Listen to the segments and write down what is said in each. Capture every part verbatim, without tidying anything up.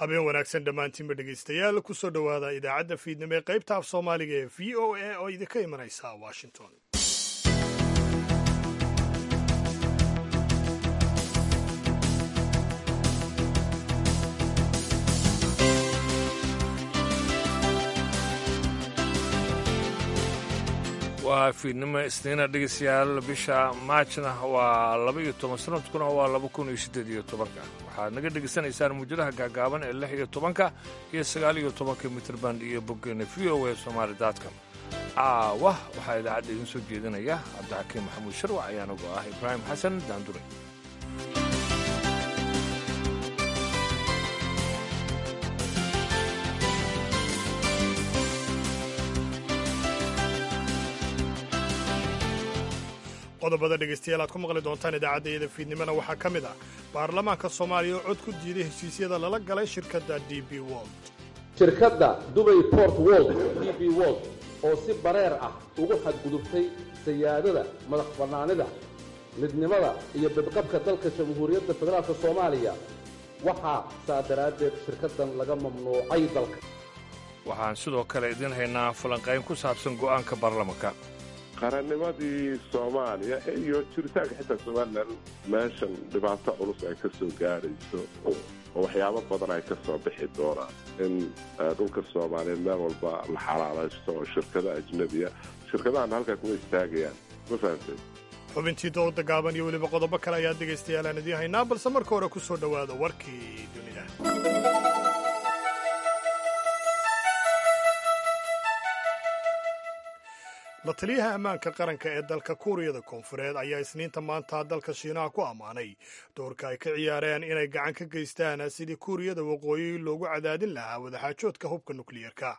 habeen wanaagsan dhammaantiinba dhegaystayaal ku soo dhowaada idaacadda fiidnimo ee qaybta af soomaaliga ee v o a oo idinka imanaysa washington. waa fiidnimo isniina dhegeystayaal bisha maajna waa laba iyo toban sanadkuna waa laba kun iyo siddeed iyo tobanka waxaad naga dhegaysanaysaan muujadaha gaagaaban ee lix iyo tobanka iyo sagaal iyo tobanka mitrband iyo boggeena v o a somaali dotcom caawah waxaa idaacadda idiin soo jeedinaya cabdixakiin maxamuud sharwac ayaanagu ah ibraahim xasan daandure. qodobada dhegaystayaal aad ku maqli doontaan idaacaddayada fiidnimona waxaa ka mid ah baarlamaanka soomaaliya oo cod ku diiday heshiisyada lala galay shirkadda d b wold shirkadda dubay port wold d b wold oo si bareer ah ugu xadgudubtay sayaadada madax bannaanida midnimada iyo badqabka dalka jamhuuriyadda federaalka soomaaliya waxaa saa daraaddeed shirkaddan laga mamnuucay dalka. waxaan sidoo kale idiin haynaa falanqayn ku saabsan go'aanka baarlamaanka qarannimadii soomaaliya iyo jiritaanka xitaa somalilan meeshan dhibaato culus ay ka soo gaadhayso oo waxyaabo badan ay ka soo bixi doonaan in dhulka soomaaliyeed meel walba la xalaalaysto oo shirkada ajnabiya shirkadahan halkaa kuma istaagayaan ma fahamtay. xubintii dooda gaaban iyo weliba qodobo kale ayaad dhegaystayaal aan idiin haynaa balse marka hore ku soo dhowaada warkii dunida. la taliyaha ammaanka qaranka ee dalka kuuriyada koonfureed ayaa isniinta maanta dalka shiinaha ku ammaanay doorka ay ka ciyaareen inay gacan ka geystaan sidii kuuriyada waqooyi loogu cadaadin lahaa wadaxaajoodka hubka nukliyeerka.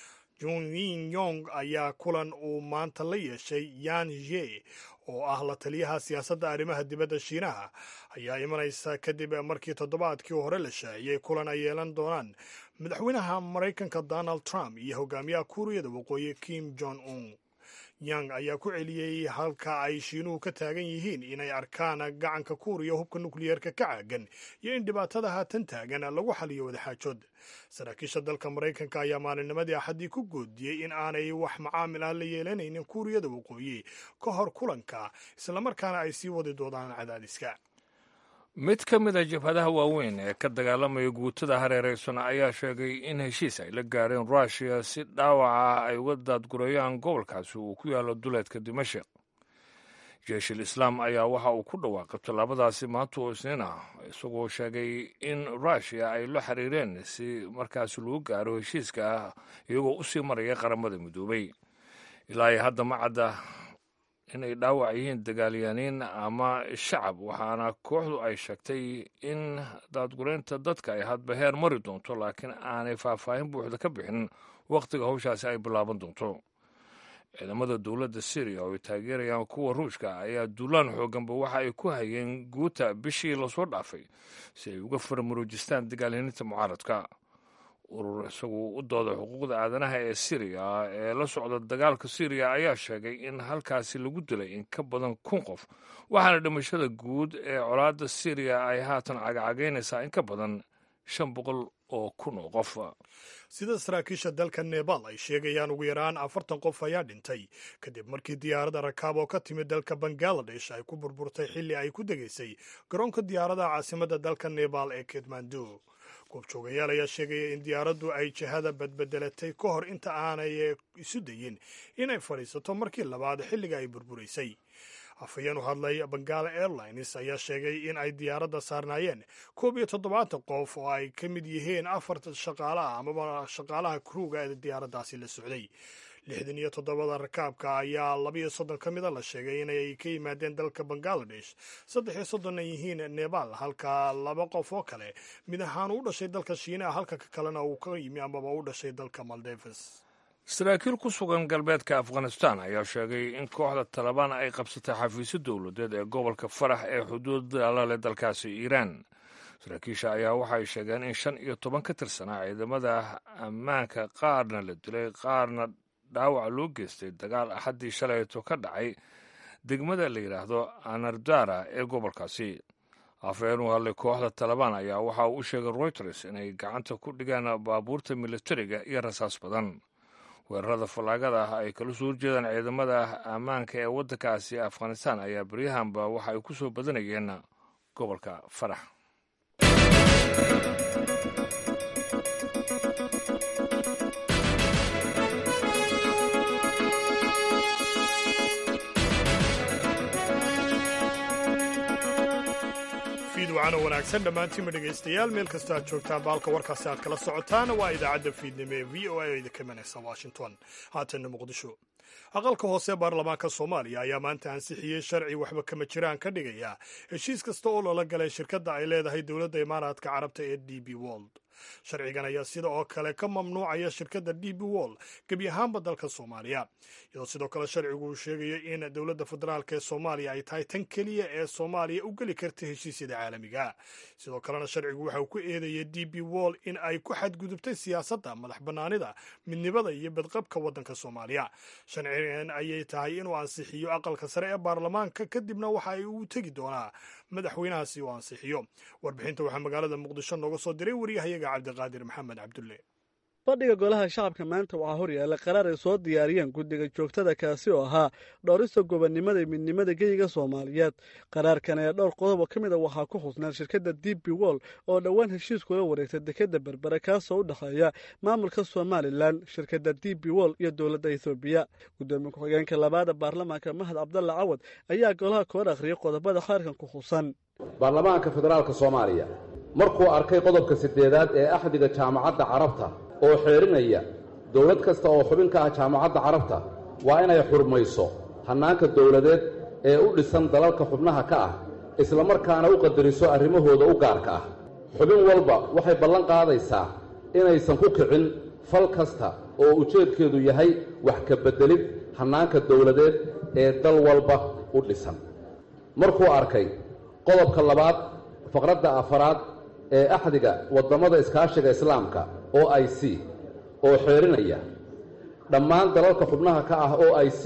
junyin yong ayaa kulan uu maanta la yeeshay yan ye oo ah la taliyaha siyaasadda arrimaha dibadda shiinaha ayaa imanaysa kadib markii toddobaadkii hore la shaaciyey kulan ay yeelan doonaan madaxweynaha maraykanka donald trump iyo hogaamiyaha kuuriyada waqooyi kim jong un. yang ayaa ku celiyey halka ay shiinuhu ka taagan yihiin inay arkaan gacanka kuuriya hubka nukliyeerka ka caagan iyo in dhibaatada haatan taagan lagu xaliyo wadaxaajood. saraakiisha dalka maraykanka ayaa maalinnimadii axaddii ku goodiyey in aanay wax macaamil ah la yeelanaynin kuuriyada waqooyi ka hor kulanka islamarkaana ay sii wadi doodaan cadaadiska. mid ka mid a jabhadaha waaweyn ee ka dagaalamaya guutada hareeraysan ayaa sheegay in heshiis ay la gaareen ruushiya si dhaawaca ay uga daadgurayaan gobolkaasi uu ku yaallo duleedka dimashik. jeeshil islaam ayaa waxa uu ku dhawaaqay tallaabadaasi maanta oo isniin ah isagoo sheegay in ruushiya ay la xiriireen si markaasi lagu gaaro heshiiska ah iyagoo u sii maraya qaramada midoobay. ilaa iyo hadda ma cadda inay dhaawac yihiin dagaalyaaniin ama shacab waxaana kooxdu ay sheegtay in daadguraynta dadka ay hadba heer mari doonto laakiin aanay faahfaahin buuxda ka bixin wakhtiga hawshaasi ay bilaaban doonto. ciidamada dowladda syriya oo ay taageerayaan kuwa ruushka ayaa duulaan xooganba waxa ay ku hayeen guuta bishii lasoo dhaafay si ay uga farmaroojistaan dagaalyaaniinta mucaaradka. urur isagu u dooda xuquuqda aadanaha ee syriya ee la socda dagaalka syriya ayaa sheegay in halkaasi lagu dilay in ka badan kun qof waxaana dhimashada guud ee colaadda syriya ay haatan cagacagaynaysaa in ka badan shan boqol oo kun oo qof. sida saraakiisha dalka nebal ay sheegayaan ugu yaraan afartan qof ayaa dhintay kadib markii diyaaradda rakaab oo ka timid dalka bangaladesh ay ku burburtay xilli ay ku degaysay garoonka diyaaradaha caasimadda dalka nebal ee kathmandu. goobjoogayaal ayaa sheegaya in diyaaraddu ay jihada badbedelatay ka hor inta aanay isu dayin inay fadhiisato markii labaad xilliga ay burburaysay. afhayeen u hadlay bangala airlines ayaa sheegay in ay diyaaradda saarnaayeen koob iyo toddobaatan qof oo ay ka mid yihiin afarta shaqaalaha amaba shaqaalaha kruuga ee diyaaraddaasi la socday. lixdan iyo toddobada rakaabka ayaa labiyo soddon ka mida la sheegay inay ka yimaadeen dalka bangaladesh saddex iyo soddon ay yihiin nebal halka laba qof oo kale mid ahaan u dhashay dalka shiinaha halka ka kalena uu ka yimi amaba u dhashay dalka maldeves. saraakiil ku sugan galbeedka afghanistan ayaa sheegay in kooxda talabaan ay qabsatay xafiisyo dowladeed ee gobolka farax ee xuduudda la leh dalkaasi iiraan. saraakiisha ayaa waxay sheegeen in shan iyo toban ka tirsanaa ciidamada ammaanka qaarna la dilay qaarna dhaawac loo geystay dagaal axaddii shalayto ka dhacay degmada la yidhaahdo anardara ee gobolkaasi. afhayeen u hadlay kooxda talabaan ayaa waxa uu u sheegay reuters inay gacanta ku dhigaan baabuurta militariga iyo rasaas badan. weerarada fallaagada ah ay kala soo horjeedaan ciidamada ammaanka ee waddankaasi afghanistan ayaa beryahanba waxa ay ku soo badanayeen gobolka farax. fiidwacano wanaagsan dhammaantiinma dhegaystayaal meel kasta aad joogtaan baalka warkaasi aad kala socotaan waa idaacadda fiidnimo ee v o a oo idinka imanaysa washington. haatanna muqdisho. aqalka hoose baarlamaanka soomaaliya ayaa maanta ansixiyey sharci waxba kama jiraan ka dhigaya heshiis kasta oo loola galay shirkadda ay leedahay dowladda imaaraadka carabta ee d b wold. sharcigan ayaa sida oo kale ka mamnuucaya shirkadda d b wold gebi ahaanba dalka soomaaliya, iyadoo sidoo kale sharcigu uu sheegayo in dowladda federaalk ee soomaaliya ay tahay tan keliya ee soomaaliya u geli karta heshiisyada caalamiga. sidoo kalena sharcigu waxa uu ku eedeeyay d b wold in ay ku xadgudubtay siyaasadda madax bannaanida, midnimada iyo badqabka waddanka soomaaliya. sharcigan ayay tahay inuu ansixiyo aqalka sare ee baarlamaanka, kadibna waxa ay uu tegi doonaa madaxweynahaasi uu ansixiyo. warbixinta waxaa magaalada muqdisho nooga soo diray waryahayaga cabdiqaadir maxamed cabdulle. fadhiga golaha shacabka maanta waxaa hor yaalla qaraar ay soo diyaariyeen guddiga joogtada kaasi oo ahaa dhowrista gobonnimada iyo midnimada geyiga soomaaliyeed. qaraarkan ayaa dhowr qodob oo ka mid a waxaa ku xusnaan shirkadda d b wold oo dhowaan heshiiskula wareegta dekedda berbere kaasoo u dhexeeya maamulka somalilan, shirkadda d b wold iyo dowladda ethoobiya. guddoomiye ku-xigeenka labaada baarlamaanka mahad cabdalla cawad ayaa golaha koor akhriyay qodobada qaarkan ku xusan. baarlamaanka federaalka soomaaliya markuu arkay qodobka siddeedaad ee axdiga jaamacadda carabta oo xeerinaya dowlad kasta oo xubin ka ah jaamacadda carabta waa inay xurmayso hannaanka dowladeed ee u dhisan dalalka xubnaha ka ah, isla markaana u qadariso arrimahooda u gaarka ah. xubin walba waxay ballan qaadaysaa inaysan ku kicin fal kasta oo ujeedkeedu yahay wax ka beddelid hannaanka dowladeed ee dal walba u dhisan. markuu arkay qodobka labaad faqradda afaraad ee axdiga waddamada iskaashiga islaamka o i c oo xeerinaya dhammaan dalalka xubnaha ka ah o i c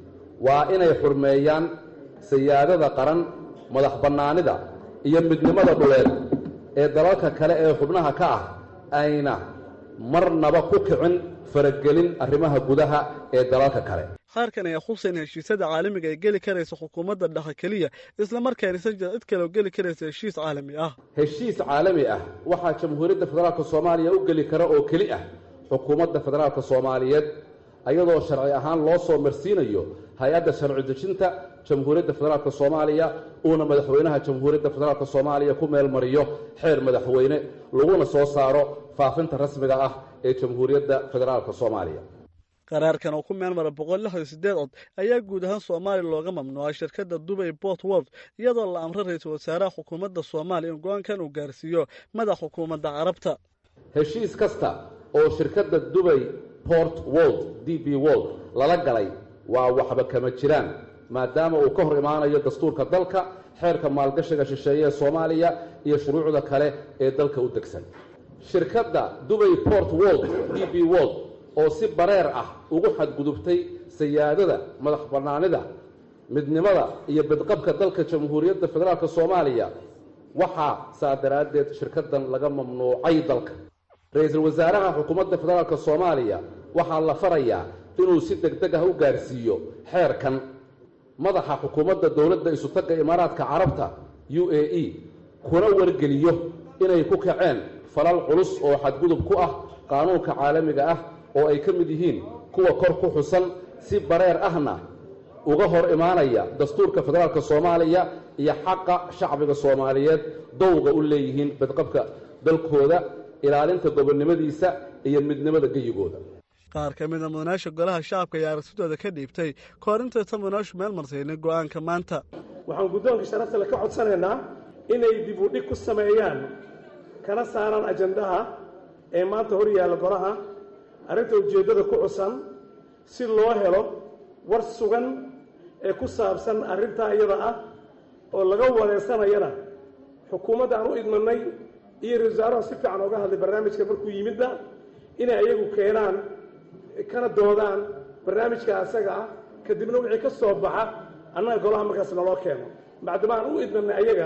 waa inay xurmeeyaan siyaadada qaran, madax bannaanida iyo midnimada dhuleed ee dalalka kale ee xubnaha ka ah, ayna marnaba ku kicin faragelin arrimaha gudaha ee dalalka kale. qaarkan ayaa khuseyn heshiisyada caalamiga ay geli karaysa xukuumadda dhexe keliya, isla markaana isan jira cid kale oo geli karaysa heshiis caalami ah. heshiis caalami ah waxaa jamhuuriyadda federaalka soomaaliya u geli kara oo keli ah xukuumadda federaalka soomaaliyeed, ayadoo sharci ahaan loo soo marsiinayo hay-adda sharci dejinta jamhuuriyadda federaalka soomaaliya, uuna madaxweynaha jamhuuriyadda federaalka soomaaliya ku meel mariyo xeer madaxweyne laguna soo saaro faafinta rasmiga ah ee jamhuuriyadda federaalka soomaaliya. qaraarkan oo ku meel mara boqol lix iyo siddeed cod ayaa guud ahaan soomaaliya looga mamnuucay shirkadda dubay port world, iyadoo la amray ra-iisul wasaaraha xukuumadda soomaaliya in go-aankan uu gaarsiiyo madax xukuumadda carabta. heshiis kasta oo shirkadda dubay port world d b wold lala galay waa waxba kama jiraan, maadaama uu ka hor imaanayo dastuurka dalka, xeerka maalgashiga shisheeye ee soomaaliya iyo shuruucda kale ee dalka u degsan. shirkadda dubay port world d b wold oo si bareer ah ugu xadgudubtay siyaadada madax bannaanida, midnimada iyo badqabka dalka jamhuuriyadda federaalka soomaaliya, waxaa saa daraaddeed shirkaddan laga mamnuucay dalka. ra-iisul wasaaraha xukuumadda federaalka soomaaliya waxaa la farayaa inuu si deg deg ah u gaarsiiyo xeerkan madaxa xukuumadda dowladda isutagga imaaraadka carabta u a e, kuna wargeliyo inay ku kaceen falal culus oo xadgudub ku ah qaanuunka caalamiga ah oo ay ka mid yihiin kuwa kor ku xusan, si bareer ahna uga hor imaanaya dastuurka federaalka soomaaliya iyo xaqa shacbiga soomaaliyeed dowga u leeyihiin badqabka dalkooda, ilaalinta gobonnimadiisa iyo midnimada geyigooda. qaar ka mid a mudanaasha golaha shacabka ayaa aragtidooda ka dhiibtay koorinta mudanaashu meel marsayna go-aanka maanta. waxaan guddoonka sharafta le ka codsanaynaa inay dib u dhig ku sameeyaan kana saaraan ajandaha ee maanta hor yaalla golaha arrinta ujeeddada ku cusan, si loo helo war sugan ee ku saabsan arrintaa iyada ah oo laga wareersanayana xukuumadda aan u idmanay iyo ra-isul wasaaraha si fiican ooga hadlay barnaamijka markuu yimidna inay ayagu keenaan kana doodaan barnaamijka asaga ah, kadibna wixii ka soo baxa annaga golaha markaas naloo keeno, macdama aan u idmanay ayaga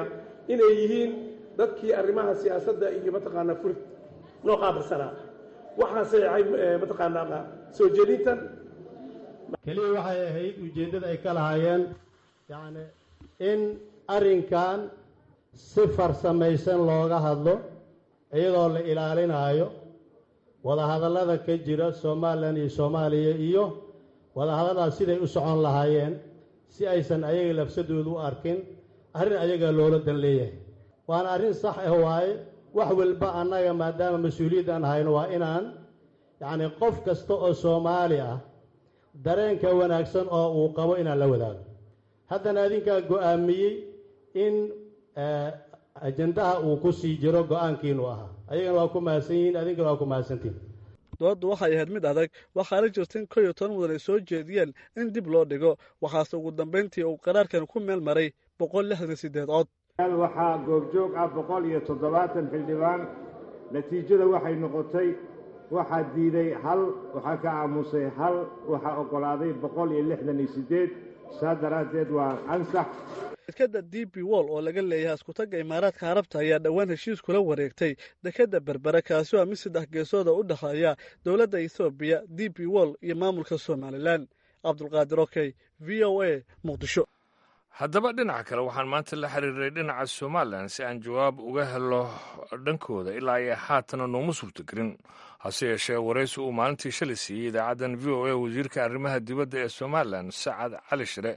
inay yihiin dadkii arrimaha siyaasadda iyo mataqaanaa furid noo qaabilsanaa waxaan saxeexay mataqaanaa soo jeedintan keliya waxay ahayd ujeeddada ay ka lahaayeen yacni in arrinkan si farsamaysan looga hadlo iyadoo la ilaalinaayo wadahadallada ka jira somalilan iyo soomaaliya iyo wadahadalladaas siday u socon lahaayeen si aysan ayaga labsadooda u arkin arrin ayaga loola dan leeyahay waana arrin sax ah waaye wax walba annaga maadaama mas-uuliyad aan hayno waa inaan yacni qof kasta oo soomaali ah dareenka wanaagsan oo uu qabo inaan la wadaago haddana adinkaa go'aamiyey in ajendaha uu ku sii jiro go-aankiinu ahaa ayagana waa ku mahadsan yihiin adinkana waa ku mahadsantihin dooddu waxay ahayd mid adag waxaana jirta in kow iyo toban mudan ay soo jeediyeen in dib loo dhigo waxaase ugu dambayntii uu qaraarkan ku meel maray boqol lixdan iyo siddeed cod waxaa goobjoog ah boqol iyo toddobaatan xildhibaan natiijada waxay noqotay waxaa diiday hal waxaa ka aamusay hal waxaa oggolaaday boqol iyo lixdan iyo siddeed saa daraaddeed waa ansax dekadda d b wall oo laga leeyahay iskutagga imaaraadka carabta ayaa dhowaan heshiis kula wareegtay dekadda berbere kaasi waa mid saddex geesooda u dhexeeya dowladda ethoobiya d b wall iyo maamulka somalilan cabdulqaadir okey v o a muqdisho haddaba dhinaca kale waxaan maanta la xiriiray dhinaca somalilan si aan jawaab uga helo dhankooda ilaa ay haatana nooma suurtagelin hase yeeshee waraysi uu maalintii shalay siiyey idaacaddan v o a wasiirka arrimaha dibadda ee somalilan sacad cali shire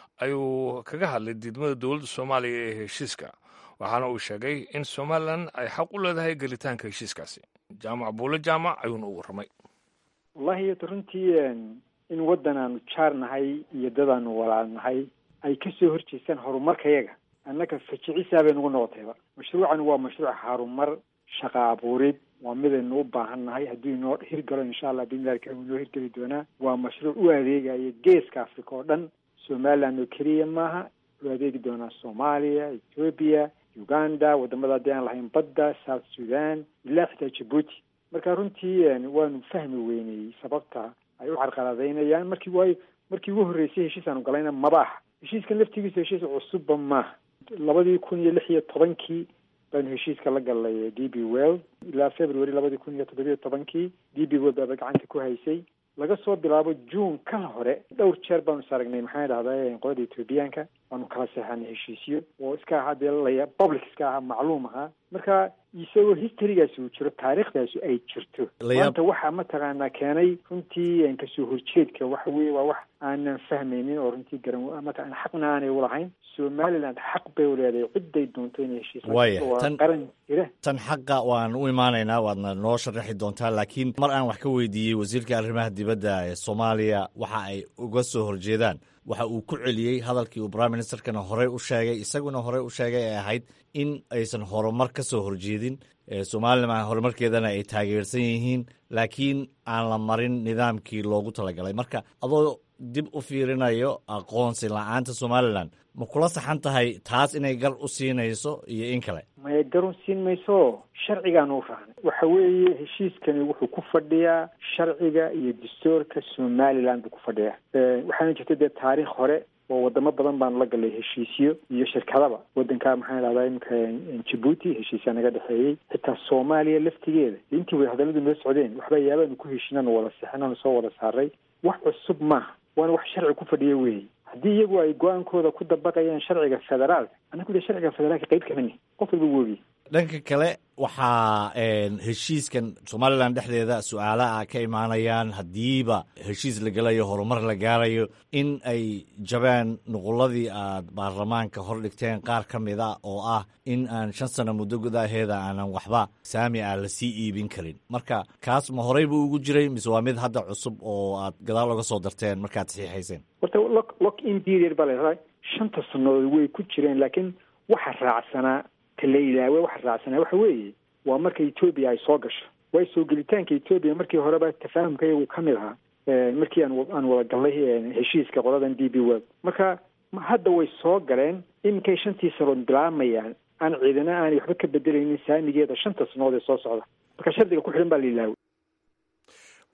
ayuu kaga hadlay diidmada dowladda soomaaliya ee heshiiska waxaana uu sheegay in somalilan ay xaq u leedahay gelitaanka heshiiskaasi jaamac buule jaamac ayuuna u warramay wallahi runtii in waddan aanu jaarnahay iyo dadaanu walaalnahay ay ka soo horjeestaan horumarkayaga annaga fajicisaa bay nagu noqotayba mashruucan waa mashruuc harumar shaqa abuurid waa midaynu u baahan nahay haddii inoo hirgalo insha allah bimilaalka inoo hirgeli doonaa waa mashruuc u adeegaya geeska africa oo dhan somaliland oo keliya maaha u adeegi doonaa soomaaliya ethoobiya uganda wadamada haddii aan lahayn badda south sudan ilaa xitaa jabuuti marka runtii waanu fahmi weynay sababta ay u carqaladaynayaan markii waayo markii ugu horreysay heshiis aanu galayna maba aha heshiiskan laftigiisa heshiis cusubba maaha labadii kun iyo lix iyo tobankii baanu heshiiska la galnay d b well ilaa february labadii kun iyo toddobiyo tobankii d b well baaba gacanta ku haysay laga soo bilaabo june ka hore dhowr jeer baanu is aragnay maxaa dhahdaa qolada etoobiyaanka waanu kala seexanay heshiisyo oo iska ahaa dee laya public iska ahaa macluum ahaa marka isagoo historygaasi uu jiro taariikhdaasi ay jirto maanta waxaa mataqaanaa keenay runtii kasoo horjeedka waxa weye waa wax aanan fahmaynin oo runtii garan mataqana xaqna aanay ulahayn somaliland xaq bay uleedahay cidday doonto inay heshiis qaran jira tan xaqa waan u imaanaynaa waadna noo sharaxi doontaa laakiin mar aan wax ka weydiiyey wasiirka arrimaha dibadda ee soomaaliya waxa ay uga soo horjeedaan waxa uu ku celiyey hadalkii uu prime ministerkana horey u sheegay isaguna horey u sheegay ee ahayd in aysan horumar ka soo horjeedin somalilan horumarkeedana ay taageersan yihiin laakiin aan la marin nidaamkii loogu talagalay marka adoo dib u fiirinayo aqoonsi la-aanta somalilan ma kula saxan tahay taas inay gar u siinayso iyo in kale maya gar u siin mayso sharcigaan u raacnay waxa weeye heshiiskani wuxuu ku fadhiyaa sharciga iyo dastuurka somaliland buu ku fadhiyaa waxaana jirta dee taariikh hore oo wadamo badan baanu la galay heshiisyo iyo shirkadaba wadankaa maxaa dhahdaa imika jabuuti heshiisyaa naga dhexeeyey xitaa soomaaliya laftigeeda intii way hadalladu noo socdeen waxba yaabaanu ku heshinanu wada sixinanu soo wada saaray wax cusub maaha waana wax sharci ku fadhiya weeye haddii iyagu ay go-aankooda ku dabaqayaan sharciga federaalka annagu de sharciga federaalka qayb kamani qof walba woogi dhanka kale waxaa heshiiskan somalilan dhexdeeda su-aalaha ka imaanayaan haddiiba heshiis la gelayo horumar la gaarayo in ay jabaan nuquladii aad baarlamaanka hor dhigteen qaar ka mid a oo ah in aan shan sano muddo gudaheeda aanan waxba saami ah lasii iibin karin marka kaas ma horey buu ugu jiray mise waa mid hadda cusub oo aad gadaal oga soo darteen markaad saxiixayseen horta lock lock in period baa la shanta sannadood way ku jireen laakiin waxa raacsanaa kala ilaawe waxa raacsanaa waxa weeye waa marka etoobiya ay soo gasho way soo gelitaanka etoobiya markii horeba tafaahumka iyagu ka mid ahaa markii aan aan wada galnay heshiiska qoladan d b world marka hadda way soo galeen iminkay shantii sanood bilaamayaan aan ciidana aanay waxba ka bedelaynin saamigeeda shanta sanood ee soo socda marka shardiga ku xidhan baa la ilaawe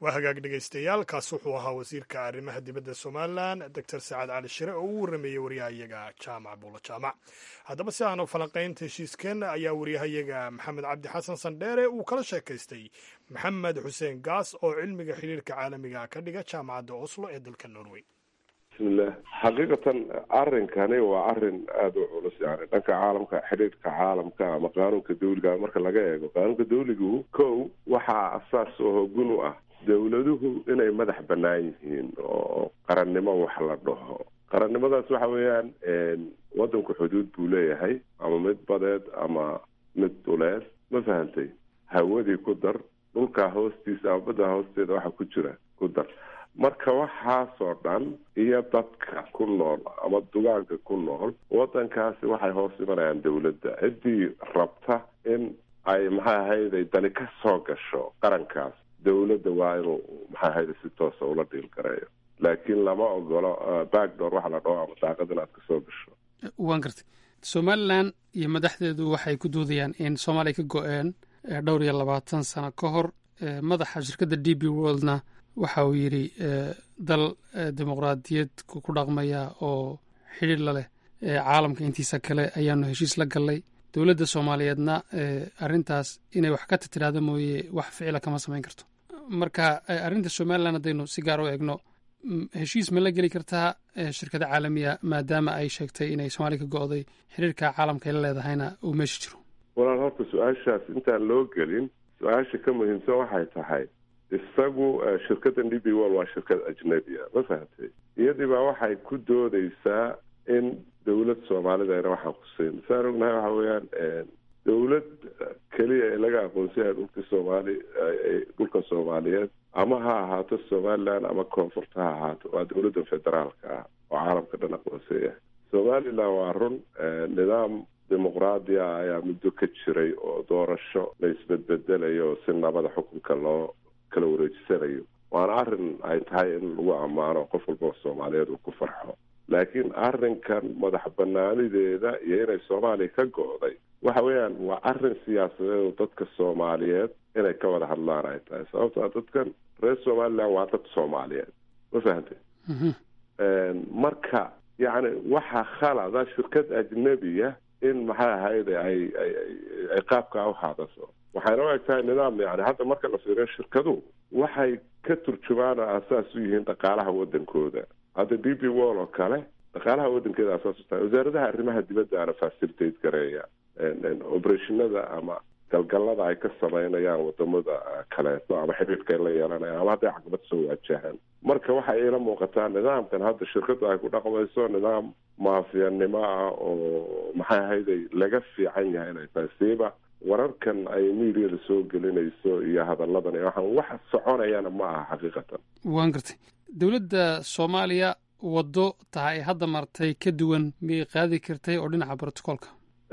waa hagaag dhegaystayaal kaas wuxuu ahaa wasiirka arrimaha dibadda somalilan doctor sacaad cali shire oo u warrameeyey waryahayaga jaamac buulo jaamac haddaba si aanu falanqaynta heshiiskan ayaa waryahayaga maxamed cabdi xasan sandheere uu kala sheekaystay maxamed xuseen gaas oo cilmiga xiriirka caalamiga ka dhiga jaamacadda oslo ee dalka norway bismillah xaqiiqatan arrinkani waa arrin aada u culus yani dhanka caalamka xidhiirka caalamka ama qaanuunka dawliga marka laga eego qaanuunka dawligu kow waxaa asaas oo hogun u ah dawladuhu inay madax bannaan yihiin oo qarannimo wax la dhaho qarannimadaas waxa weeyaan waddanku xuduud buu leeyahay ama mid badeed ama mid dhuleed ma fahantay hawadii ku dar dhulkaa hoostiisa ama badda hoosteeda waxa ku jira ku dar marka waxaasoo dhan iyo dadka ku nool ama dugaanka ku nool waddankaasi waxay hoos imanayaan dawladda ciddii rabta in ay maxay ahayday dani ka soo gasho qarankaas dawladda waa inuu maxay ahayday si toosa ula dhiil gareeyo laakiin lama ogolo backdoor waxa la dhaho ama daaqad inaad ka soo gasho waan gartay somalilan iyo madaxdeedu waxay ku doodayaan in soomaaliya ka go-een dhowr iyo labaatan sano ka hor madaxa shirkadda d b worldna waxa uu yidhi dal dimuqraadiyad ku dhaqmaya oo xidhiir la leh caalamka intiisa kale ayaanu heshiis la gallay dowladda soomaaliyeedna arrintaas inay wax ka titiraado mooye wax ficila kama samayn karto marka arrinta somalilan haddaynu si gaar u eegno heshiis ma la geli kartaa shirkada caalamiya maadaama ay sheegtay inay soomaaliya ka go-day xiriirka caalamka ay la leedahayna uu meesha jiro walaal horta su-aashaas intaan loo gelin su-aasha ka muhiimsan waxay tahay isagu shirkaddan d b world waa shirkad ajnabiya ma fahamtay iyadii baa waxay ku doodaysaa in dawlad soomaalidana waxaan kusiin saan ognahay waxa weeyaan dawlad keliya ee laga aqoonsaya dhulka soomaali dhulka soomaaliyeed ama ha ahaato somaliland ama koonfurta ha ahaato waa dawladda federaalka ah oo caalamka dhan aqoonsaya somaliland waa run nidaam dimuqraadiya ayaa muddo ka jiray oo doorasho la isbedbedelayo oo si nabada xukunka loo kala wareejisanayo waana arrin ay tahay in lagu ammaano qof walbao soomaaliyeed uu ku farxo laakiin arrinkan madax banaanideeda iyo inay soomaaliya ka go-day waxa weeyaan waa arrin siyaasadeed oo dadka soomaaliyeed inay ka wada hadlaan ay tahay sababtoa dadkan reer somaliland waa dad soomaaliyeed ma fahantay marka yacni waxaa khalada shirkad ajnabiya in maxay ahayd ay ay ay qaabkaa u haadaso waxayna u eg tahay nidaam yani hadda marka la fiiriyo shirkaduhu waxay ka turjumaan oo asaas u yihiin dhaqaalaha waddankooda hadda d b wall oo kale dhaqaalaha waddankeeda asaas u tahay wasaaradaha arrimaha dibaddaana facilitate gareeya operationada ama galgallada ay ka samaynayaan wadamada kaleeto ama xiriirka ay la yeelanayaan ama hadday caqabad soo waajahaan marka waxay ila muuqataa nidaamkan hadda shirkaddu ay ku dhaqmayso nidaam maafiyanimo ah oo maxay ahayday laga fiican yahay inay tahay siiba wararkan ay miidiyada soo gelinayso iyo hadalladan waxaan wax soconayana ma aha xaqiiqatan waan gartay dowladda soomaaliya waddo tahay hadda martay ka duwan miyay qaadi kartay oo dhinaca brotocolka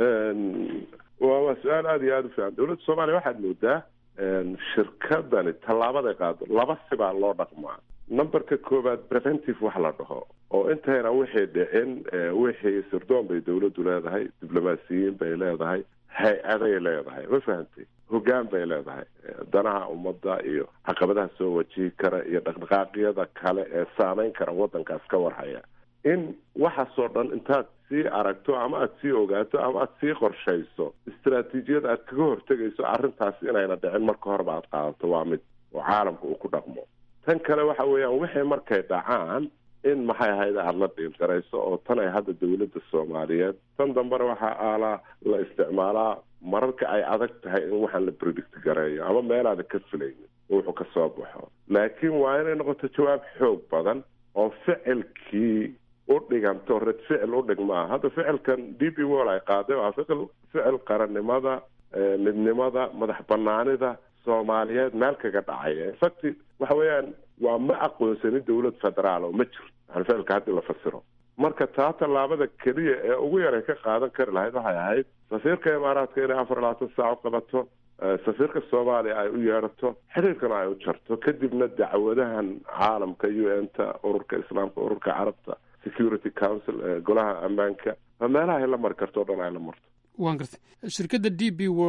waa waa su-aal aada iyo aada u fiican dowladda soomaaliya waxaad moodaa shirkadani tallaabaday qaado laba sibaa loo dhaqmaa numberka koowaad preventive wax la dhaho oo intayna wixii dhicin wixii sirdoon bay dowladdu leedahay diblomaasiyiin bay leedahay hay-aday leedahay ma fahantay hoggaan bay leedahay danaha ummadda iyo caqabadaha soo wajihi kara iyo dhaqdhaqaaqyada kale ee saameyn kara waddankaas ka warhaya in waxaasoo dhan intaad sii aragto ama aada sii ogaato ama aada sii qorshayso istaraatiijiyad aad kaga hortegayso arrintaas inayna dhicin marka horeba aad qaadato waa mid oo caalamka uu ku dhaqmo tan kale waxa weeyaan wixii markay dhacaan in maxay ahayd aada la dhiilgarayso oo tan ay hadda dowladda soomaaliyeed tan dambena waxaa aalaa la isticmaalaa mararka ay adag tahay in waxaan la predict gareeyo ama meelaada ka filaynin wuxuu ka soo baxo laakiin waa inay noqoto jawaab xoog badan oo ficilkii u dhiganto red ficil u dhigmaa hadda ficilkan d b wall ay qaaday waa ficil ficil qarannimada midnimada madax banaanida soomaaliyeed meel kaga dhacaya infact waxa weeyaan waa ma aqoonsanin dowlad federaal oo ma jirto yani ficilka haddii la fasiro marka taa tallaabada keliya ee ugu yaray ka qaadan kari lahayd waxay ahayd safiirka imaaraadka inay afar labaatan saac u qabato safiirka soomaaliya ay u yeedhato xiriirkana ay u jarto kadibna dacwadahan caalamka u n ta ururka islaamka ururka carabta security council golaha ammaanka meelaha ay la mari karto o dhan ay la marto waan gartay shirkadda d b world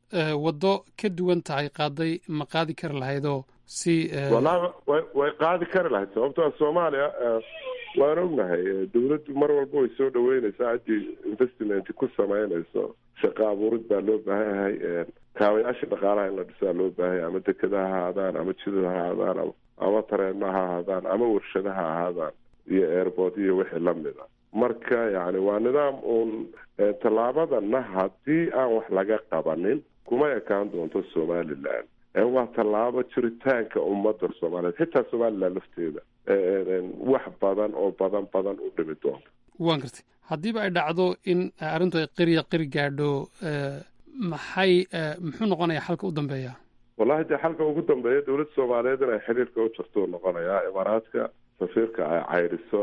waddo ka duwan tahay qaaday ma qaadi kari lahaydoo si wallahi way way qaadi kari lahayd sababtoo soomaaliya waan ognahay dawladdu mar walba way soo dhaweynaysaa haddii investment ku samaynayso shaqo abuurid baa loo baahan yahay kaabayaasha dhaqaalaha in la dhisaa loo baahan yahay ama dekedaha ha ahaadaan ama jidada ha ahaadaan ama tareenaha ha ahaadaan ama warshadaha ha ahaadaan iyo airport iyo wixii lamida marka yani waa nidaam uun tallaabadana haddii aan wax laga qabanin kuma ekaan doonto somaliland waa tallaabo jiritaanka ummadda soomaaliyeed xitaa somaliland lafteeda wax badan oo badan badan u dhimi doonto waan gartay haddiiba ay dhacdo in arrintu ay qiriya qiri gaadho maxay muxuu noqonayaa xalka u dambeeya wallahi dee xalka ugu dambeeya dawladda soomaaliyeed inay xiriirka u jirto noqonayaa imaaraadka safiirka ay cayriso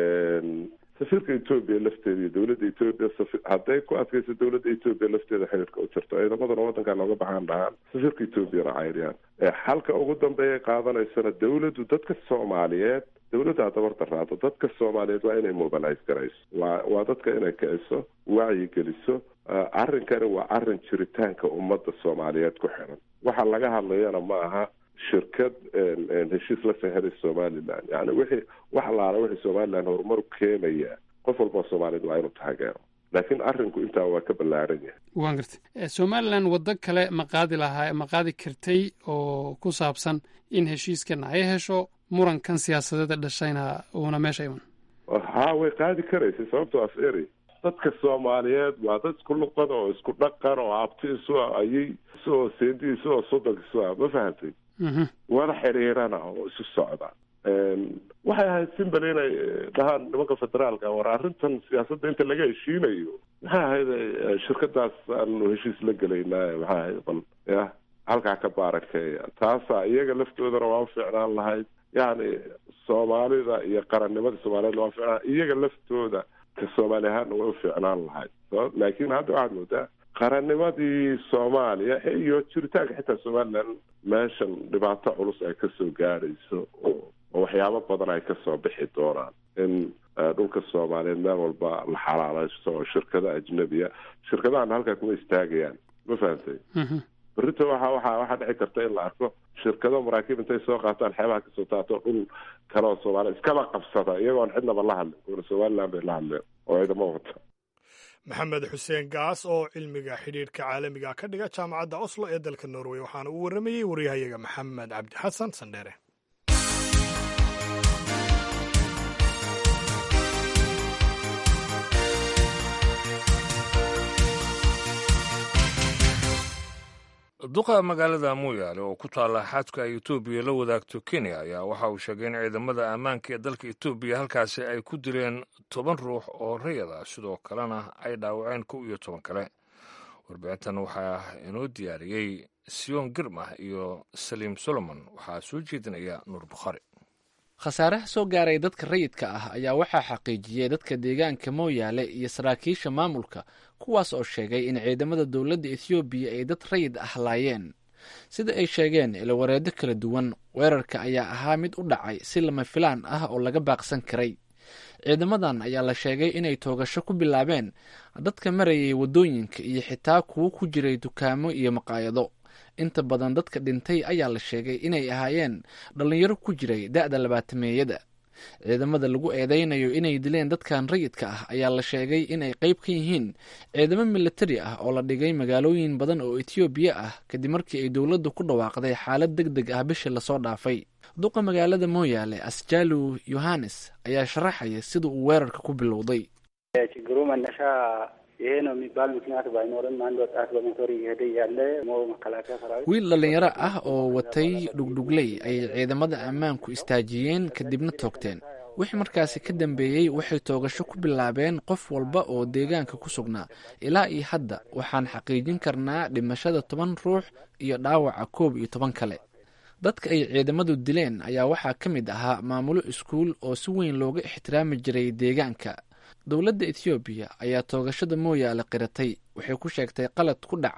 safiirka etoobiya lafteeda iyo dawladda etoobiya hadday ku adkayso dawladda etoobiya lafteeda xiriirka u jirto ciidamaduna waddankaa nooga baxaan dhahaan safiirka etoobiyana cayriyaan xalka ugu dambeeya qaadanaysana dawladdu dadka soomaaliyeed dawladda dabar daraado dadka soomaaliyeed waa inay mobilize garayso waa waa dadka inay kiciso wacyi geliso arrinkani waa arrin jiritaanka ummadda soomaaliyeed ku xiran waxa laga hadlayana ma aha shirkad heshiis la saxiray somaliland yani wixii wax laala wixii somaliland horumar keenaya qof walba soomaaliyeed waa inuu taageero laakiin arrinku intaa waa ka ballaaran yahay waan gartay somaliland waddo kale ma qaadi lahaa ma qaadi kartay oo ku saabsan in heshiiskan ay hesho murankan siyaasadeeda dhashayna uuna meesha iman haa way qaadi karaysay sababtoo af eri dadka soomaaliyeed waa dad isku luqan oo isku dhaqan oo abti isu ayay isoo seenti isoo soddonka isu ah ma fahantay wada xiriirana oo isu socda waxay ahayd simbal inay dhahaan nimanka federaalka war arrintan siyaasadda inta laga heshiinayo maxay ahayd shirkadaas aanu heshiis la gelaynaa maxay ahayd bal ya halkaa ka baarakeeya taasaa iyaga laftoodana waa u fiicnaan lahayd yani soomaalida iyo qarannimada soomaaliyeed waa uficnaan iyaga laftooda ka soomaali ahaana way u fiicnaan lahayd laakiin hadda waxaad moodaa qarannimadii soomaaliya iyo jiritaanka xitaa somaliland meeshan dhibaato culus ay kasoo gaadhayso oo waxyaabo badan ay kasoo bixi doonaan in dhulka soomaaliyeed meel walba la xalaalaysto oo shirkada ajnabiya shirkadahan halkaa kuma istaagayaan ma fahantay berrita waxa waxa waxaa dhici karta in la arko shirkado maraakiib intay soo qaataan xeebaha kasoo taato dhul kale oo soomaaliya iskaba qabsada iyagoon cidnaba la hadlin kuwana somaliland bay la hadleen oo ciidamo wata maxamed xuseen gaas oo cilmiga xidhiidhka caalamiga ka dhiga jaamacadda oslo ee dalka norway waxaana uu warramayey waryahayaga maxamed cabdi xasan sandheere duqa magaalada mooyaale oo ku taalla xadka ay etoobiya la wadaagto kenya ayaa waxa uu sheegay in ciidamada ammaanka ee dalka etoobiya halkaasi ay ku dileen toban ruux oo rayad ah sidoo kalena ay dhaawaceen kow iyo toban kale warbixintan waxaa inoo diyaariyey siyon girma iyo saliim solomon waxaa soo jeedinaya nuur bukhaari khasaaraha soo gaaray dadka rayidka ah ayaa waxaa xaqiijiyey dadka deegaanka mooyaale iyo saraakiisha maamulka kuwaas oo sheegay in ciidamada dowladda ethoobiya ay dad rayid ah laayeen sida ay sheegeen ilawareeddo kala duwan weerarka ayaa ahaa mid u dhacay si lama filaan ah oo laga baaqsan karay ciidamadan ayaa la sheegay inay toogasho ku bilaabeen dadka marayay waddooyinka iyo xitaa kuwo ku jiray dukaamo iyo maqaayado inta badan dadka dhintay ayaa la sheegay inay ahaayeen dhallinyaro ku jiray da'da labaatameeyada ciidamada lagu eedeynayo inay dileen dadkan rayidka ah ayaa la sheegay inay qayb ka yihiin ciidamo militari ah oo la dhigay magaalooyin badan oo etoobiya ah kadib markii ay dowladdu ku dhawaaqday xaalad deg deg ah bishii lasoo dhaafay duqa magaalada mooyaale asjalu yohanes ayaa sharaxaya sida uu weerarka ku bilowday ይሄ ነው የሚባል ምክንያት ባይኖርም አንድ ወጣት በሞቶር እየሄደ እያለ ሞ መከላከያ ሰራዊት wiil dhallinyaro ah oo watay dhugdhugley ayay ciidamada ammaanku istaajiyeen kadibna toogteen wixii markaasi ka dambeeyey waxay toogasho ku bilaabeen qof walba oo deegaanka ku sugnaa ilaa iyo hadda waxaan xaqiijin karnaa dhimashada toban ruux iyo dhaawaca koob iyo toban kale dadka ay ciidamadu dileen ayaa waxaa ka mid ahaa maamulo iskuul oo si weyn looga ixtiraami jiray deegaanka dowladda ethoobiya ayaa toogashada mooyaale qiratay waxay ku sheegtay qalad ku dhacay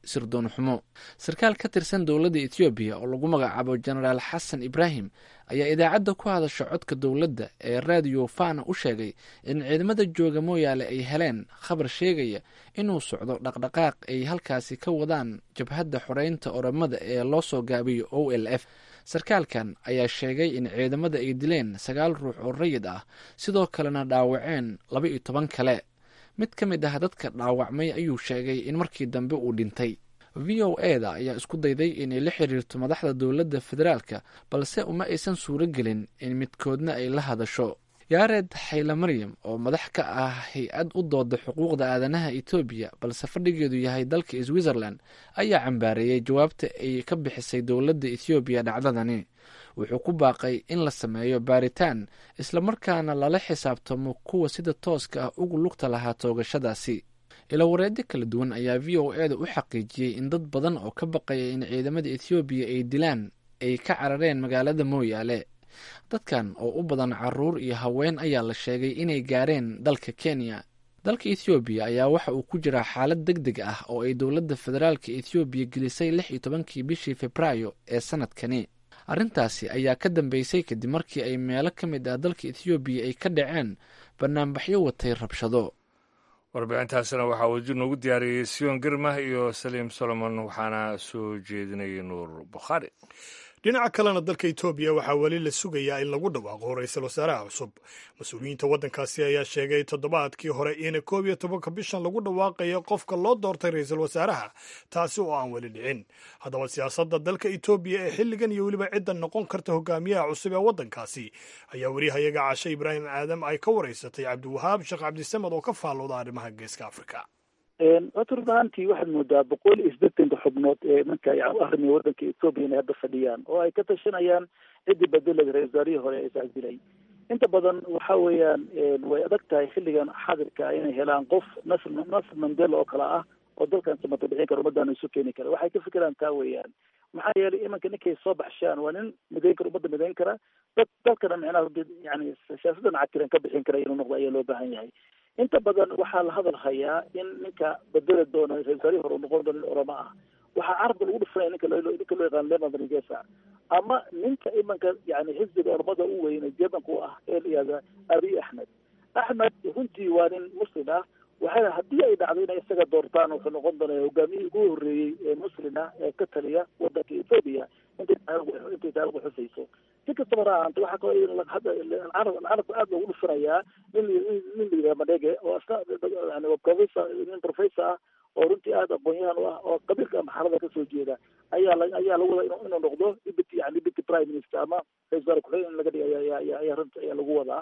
sirdoon xumo. sarkaal ka tirsan dowladda ethoobiya oo lagu magacaabo jenaraal xasan ibraahim ayaa idaacadda ku hadasha codka dowladda ee radio fana u sheegay in ciidamada jooga mooyaale ay heleen khabar sheegaya inuu socdo dhaqdhaqaaq ay halkaasi ka wadaan jabhadda xoreynta oromada ee loo soo gaabiyo o l f. sarkaalkan ayaa sheegay in ciidamada ay dileen sagaal ruux oo rayid ah, sidoo kalena dhaawaceen laba iyo toban kale. mid ka mid ah dadka dhaawacmay ayuu sheegay in markii dambe uu dhintay. v o e da ayaa isku dayday inay la xiriirto madaxda dowladda federaalka, balse uma aysan suuro gelin in midkoodna ay la hadasho. yaared xayla maryam oo madax ka ah hay-ad u dooda xuquuqda aadanaha etoobiya balse fadhigeedu yahay dalka switzerland ayaa cambaareeyey jawaabta ay ka bixisay dowladda ethoobiya dhacdadani. wuxuu ku baaqay in la sameeyo baaritaan islamarkaana lala xisaabtamo kuwa sida tooska ah ugu lugta lahaa toogashadaasi. ilawareedyo kala duwan ayaa v o e da u xaqiijiyey in dad badan oo ka baqaya in ciidamada ethoobiya ay dilaan ay ka carareen magaalada mooyaale. dadkan oo u badan caruur iyo haween ayaa la sheegay inay gaareen dalka kenya. dalka ethoobiya ayaa waxa uu ku jiraa xaalad deg deg ah oo ay dowladda federaalka ethoobiya gelisay lix iyo tobankii bishii febraayo ee sanadkani. arrintaasi ayaa ka dambeysay kadib markii ay meelo ka mid ah dalka ethoobiya ay ka dhaceen banaanbaxyo watay rabshado. warbixintaasina waxaa wajir noogu diyaariyey siyon girmah iyo saliim solomon, waxaana soo jeedinayay nuur bukhaari. dhinaca kalena dalka etoobiya waxaa weli la sugayaa in lagu dhawaaqo ra-iisul wasaaraha cusub. mas-uuliyiinta waddankaasi ayaa sheegay toddobaadkii hore in koob iyo tobanka bishan lagu dhawaaqayo qofka loo doortay ra-iisul wasaaraha, taasi oo aan weli dhicin. haddaba siyaasadda dalka etoobiya ee xilligan iyo weliba cidda noqon karta hogaamiyaha cusub ee waddankaasi ayaa werihayaga caashe ibraahim aadam ay ka waraysatay cabdiwahaab sheekh cabdisamed oo ka faallooda arrimaha geeska afrika. horta runaantii waxaad moodaa boqol iyo siddeetanka xubnood ee marka arrimiya waddanka etoobiya inay hadda fadhiyaan oo ay ka tashanayaan ciddii bedelada ra-isul wasaarihii hore ee iscadilay. inta badan waxa weeyaan way adag tahay xilligan xadirka inay helaan qof nasr nasr mandela oo kale ah oo dalkan samata bixin kara ummaddan isu keeni kara. waxay ka fikiraan taa weeyaan, maxaa yeelay imanka ninkay soo baxshaan waa nin midayn kara ummadda midayn kara dad dalkana micnaha yani siyaasaddan cakiran ka bixin kara inuu noqdo ayaa loo baahan yahay. inta badan waxaa la hadal hayaa in ninka bedeli doona ra-isul wasaarihii hore noqon doona nin oromo ah. waxaa carabka lagu dhufanaya ninka loo ninka loo yaqaan leonard rigesa ama ninka imanka yani xisbiga oromada u weyne jeedanku ah ee la yihahda abiy axmed. axmed runtii waa nin muslim ah. waxay haddii ay dhacdo inay isaga doortaan wuxuu noqon doona hogaamiyihii ugu horreeyey ee muslim ah ee ka taliya waddanka etoobiya intay intay taariikhdu xusayso. si kastaba ha ahaante waxaa kaloo hadda carab carabka aada loogu dhufanayaa nin nin la yidhaha madhege oo asna yani professor nin professor ah oo runtii aada aqoon-yahan u ah oo qabiilka amxarada kasoo jeeda ayaa la ayaa lagu wadaa inuu noqdo deputy yani deputy prime minister ama ra-isul wasaare ku-xigeen in laga dhiga ayaa ayaa ayaa runti ayaa lagu wadaa.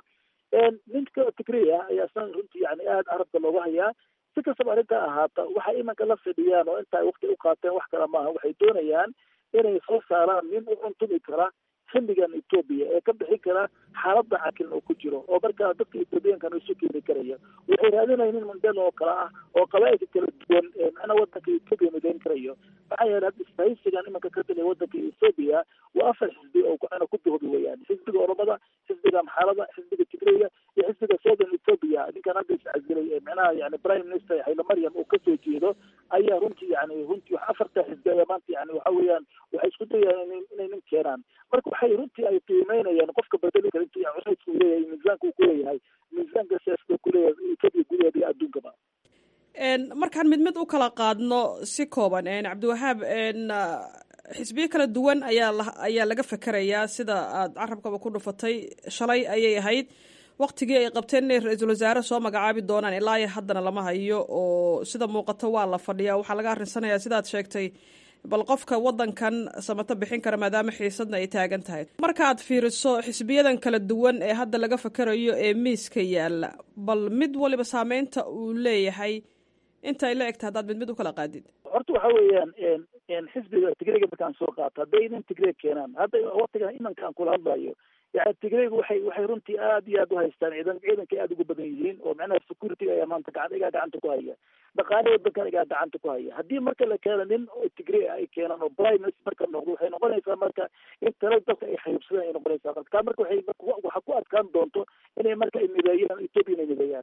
ninka tigreya ayaa isna runtii yani aada carabka looga hayaa. si kastaba arrintaa ahaata waxay imanka la fidhiyaan oo inta ay waqti u qaateen wax kale maaha. waxay doonayaan inay soo saaraan nin u cuntumi kara xilligan etoobiya ee ka bixin kara xaaladda cakilan oo ku jiro oo markaa dadka etoobiyankana isu keeni karaya. waxay raadinaya nin mandela oo kale ah oo qabaa'ilka kala duwan macnaha waddanka etoobiya midayn karayo. maxaa yeele hadda isbahaysigan imanka ka dilay waddanka etoobiya waa afar xisbi oo ana ku duhbi weeyaan. xisbiga oromada, xisbiga amxarada, xisbiga tigreya iyo xisbiga southern etoobiya. ninkan hadda iscazilay macnaha yani prime minister xayla maryam oo kasoo jeedo ayaa runtii yani runtii wax afarta xisbi ayaa maanta yani waxa weeyaan waxay isku dayayaan inay nin keenaan. marka waxay runtii ay qiimeynayaan qofka bedeli kara intuu culays uu leeyahay miisaanka uu kuleeyahay miisaanka siyaasada kuleeyahay etoobiya gudaheeda iyo adduunkaba. markaan mid mid u kala qaadno si kooban cabdiwahaab, xisbiyo kala duwan ayaa la ayaa laga fekerayaa sida aad carabkaba ku dhufatay. shalay ayay ahayd waqtigii ay qabteen inay ra-iisul wasaare soo magacaabi doonaan, ilaa iyo haddana lama hayo oo sida muuqato waa la fadhiyaa. waxaa laga arrinsanayaa sidaad sheegtay bal qofka waddankan samato bixin kara maadaama xiisadna ay taagan tahay. markaaad fiiriso xisbiyadan kala duwan ee hadda laga fekerayo ee miiska yaalla, bal mid waliba saameynta uu leeyahay intay la egta haddaad mid mid u kala qaadid. horta waxa weeyaan xisbiga tigreyga markaan soo qaato hadday nin tigrey keenaan hadda waqtigan imanka aan kula hadlayo yani tigreygu waxay waxay runtii aad iyo aad u haystaan ciidan ciidanka aada ugu badan yihiin oo macnaha security-ga ayaa maanta gacan igaa gacanta ku haya. dhaqaale wadankan igaa gacanta ku haya. haddii marka la keeno nin oo tigrey ay keenaan oo prime minister marka noqdo waxay noqonaysaa marka in tala dadka ay xayubsadaan ay noqonaysaa. marka marka waxay waxa ku adkaan doonto inay marka ay mideeyaan etoobiya inay mideeyaan.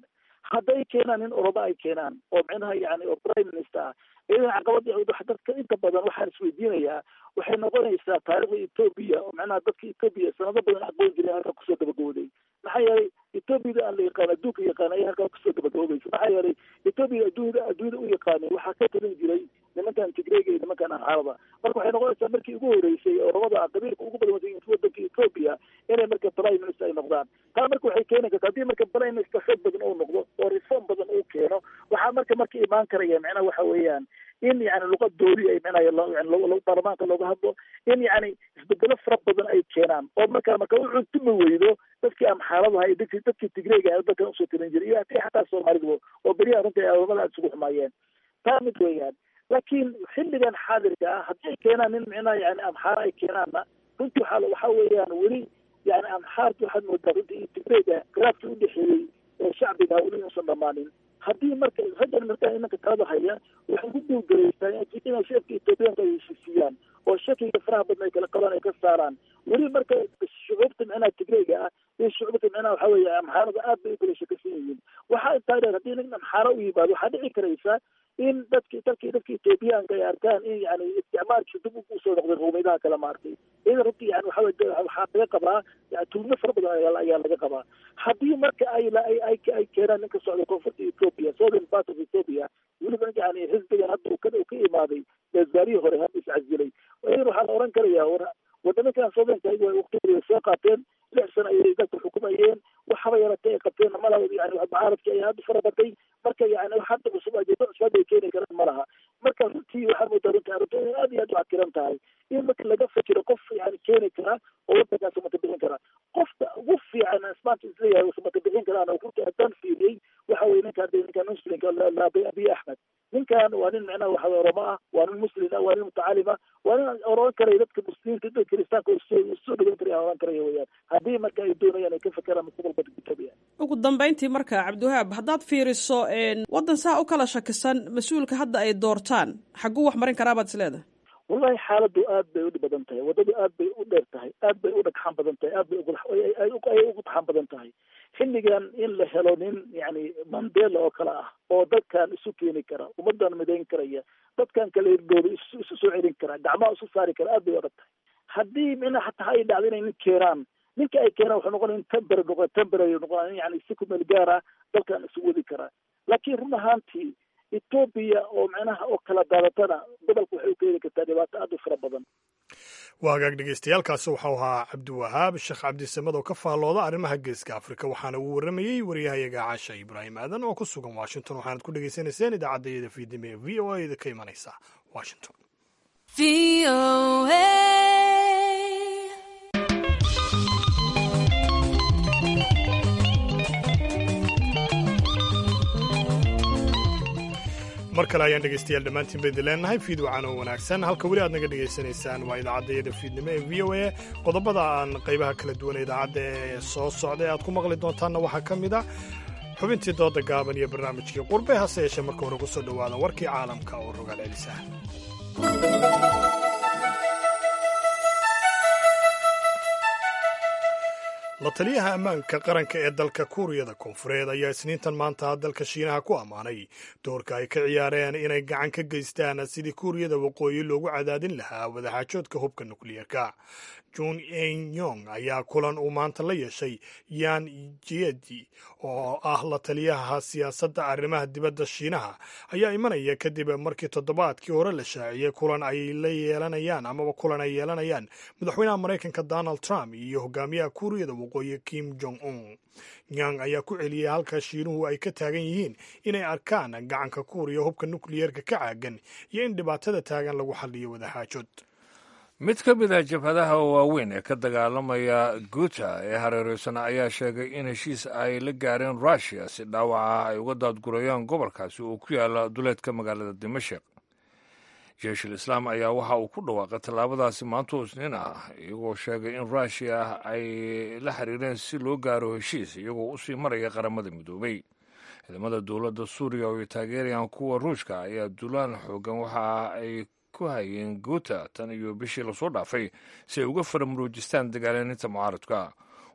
hadday keenaan nin oroba ay keenaan oo micnaha yani oo prime minister ah iyadan caqabada dadka inta badan waxaan isweydiinayaa waxay noqonaysaa taariikhda etoobiya oo macnaha dadka etoobiya sanado badan aqoon jiray halkaa kusoo gabagabooday maxaa yeelay etoobiyada aan la yaqaan adduunka yaqaan ayaa halkaa kusoo gabagaboobeysa maxaa yeelay etoobiyada adduunyada adduunyada u yaqaanay waxaa ka talin jiray nimankan tigreega iyo nimankan amxaarada marka waxay noqonaysaa markii ugu horeysay oromada qabiilka ugu badan wadanka etoobiya inay marka prime minister ay noqdaan taa marka waxay keeni kartaa haddii marka prime minister xoog badan uu noqdo oo reform badan uu keeno waxaa marka marka imaan karaya macnaha waxa weeyaan in yani luqad dooli ay micnaha baarlamaanka looga hadlo in yani isbedelo fara badan ay keenaan oo markaa marka u cuntumi weydo dadkii amxaaradaha iyo dadkii dadkii tigreega ah dadkan usoo tirin jiray iyo haddii xataa soomaaliduba oo beriyaha runta ay oramada aada isugu xumaayeen taa mid weeyaan laakiin xilligan xaadirka ah haddii ay keenaan nin micnaha yani amxaara ay keenaanna runtii waxaa waxa weeyaan weli yani amxaarta waxaad moodaa runtii iyo tigreega khilaafkii udhexeeyey ee shacbiga weli uusan dhamaanin haddii marka raggan markaa imanka talada haya waxay ku guulgaraystaa inay shacabka etoobiyaanka ay heshiisiyaan oo shakiga faraha badan ay kala qabaan ay ka saaraan weli marka shucuubta micnaha tigreega ah iyo shucuubta micnaha waxa weeye amxaarada aad bay u kala shakasan yihiin waxaa intaa dheer haddii nin amxaara u yimaado waxaa dhici karaysa in dadki dadki dadka etoobiyaanka ay arkaan in yani isticmaalkii dib usoo noqday ruumaydaha kale maartay iyada runtii yani waxa waxaa laga qabaa yani tuumo fara badan ayaa laga qabaa haddii marka ay ay ay keenaan ninka socda koonfurta ethiopia southern part of ethiopia weliba yani xisbigan hadda uu ka uu ka imaaday beesbaarihii hore hadda iscasilay iyadan waxaa la oran karayaa war wadamakan southernka waqtigooda soo qaateen lix sano ayay dadka xukumayeen waxaba yaratay ay qabteen malaha yani mucaaradkii ayaa hadda fara batay marka yani hadda cusub ajenda cusub ay keeni karaan malaha marka runtii waxaa moodaa runtii arrintu inay aad iyo aad u cakiran tahay in marka laga fikiro qof yani keeni kara oo wadankaas samata bixin kara qofka ugu fiican ismaanta isleeyahay samata bixin karaan oo runtii haddaan fiiriyey waxa weye ninkaan ninkaan muslimka abiy axmed ninkan waa nin micnaha waxa weye oromo ah waa nin muslim ah waa nin mutacallim ah waa nin oran karaya dadka muslimiinta dadka kiristaanka oo soo dhaweyn karaya oran karaya weyaan haddii marka ay doonayaan ay ka fekeraan mustaqbalka etoobiya ugu dambeyntii marka cabdiwahaab haddaad fiiriso waddan saa u kala shakisan mas-uulka hadda ay doortaan xagguu wax marin karaa baad isleedahay wallahi xaaladdu aad bay u dhib badan tahay waddadu aad bay u dheer tahay aad bay u dhagxan badan tahay aad bay ayay ugu taxan badan tahay xilligan in la helo nin yani mandela oo kale ah oo dadkan isu keeni kara ummadan midayn karaya dadkan kale irdooda isu soo celin kara gacmaha isu saari kara aad bay u adag tahay haddii mina hataa ay dhacdo inay nin keenaan ninka ay keenaan wuxuu noqonaya in tember noqo tember noqon yani si ku meel gaara dalkan isu wadi karaa laakiin run ahaantii etoobiya oo macnaha oo kala daadatana gobolka waxay u keeni kartaa dhibaato aad u fara badan waa hagaag dhegeystayaaalkaasi waxau ahaa cabdiwahaab sheekh cabdisamad oo ka faallooda arrimaha geeska afrika waxaana uu warramayey waryahayaga caasha ibraahim aadan oo ku sugan washington waxaanad ku dhegeysanayseen idaacaddayada fiidnimo ee v o a da ka imanaysa washington mar kale ayaan dhegeystayaal dhammaantiin baydi leenahay fiid wacan oo wanaagsan halka weli aad naga dhegaysanaysaan waa idaacaddayada fiidnimo ee v o a qodobada aan qaybaha kala duwan idaacadda ee soo socday aad ku maqli doontaanna waxaa ka mid a xubintii dooda gaaban iyo barnaamijkii qurbe hase yeeshee marka hore ku soo dhowaada warkii caalamka oo rogaal celisa la taliyaha ammaanka qaranka ee dalka kuuriyada koonfureed ayaa isniintan maanta dalka shiinaha ku ammaanay doorka ay ka ciyaareen inay gacan ka geystaan sidii kuuriyada waqooyi loogu cadaadin lahaa wadaxaajoodka hubka nukliyeerka jun en yong ayaa kulan uu maanta la yeeshay yan jiedi oo ah la taliyaha siyaasadda arrimaha dibadda shiinaha ayaa imanaya kadib markii toddobaadkii hore la shaaciyey kulan ay la yeelanayaan amaba kulan ay yeelanayaan madaxweynaha maraykanka donald trump iyo hogaamiyaha kuuriyada waqooyi kim jong un yang ayaa ku celiyey halka shiinuhu ay ka taagan yihiin inay arkaan gacanka kuuriya hubka nukliyeerka ka caagan iyo in dhibaatada taagan lagu xalliyo wadaxaajood mid ka mid ah jabhadaha waaweyn ee ka dagaalamaya guuta ee hareereysan ayaa sheegay in heshiis ay la gaareen rushia si dhaawaca ay uga daadgurayaan gobolkaasi oo ku yaala duleedka magaalada dimashik jeyshul islaam ayaa waxa uu ku dhawaaqay tallaabadaasi maantoo isniin ah iyagoo sheegay in rushia ay la xiriireen si loo gaaro heshiis iyagoo usii maraya qaramada midoobay ciidamada dowladda suuriya oo ay taageerayaan kuwa ruushka ayaa duulaan xoogan waxa ay ku hayeen guuta tan iyo bishii lasoo dhaafay si ay uga faramuruujistaan dagaalyaninta mucaaradka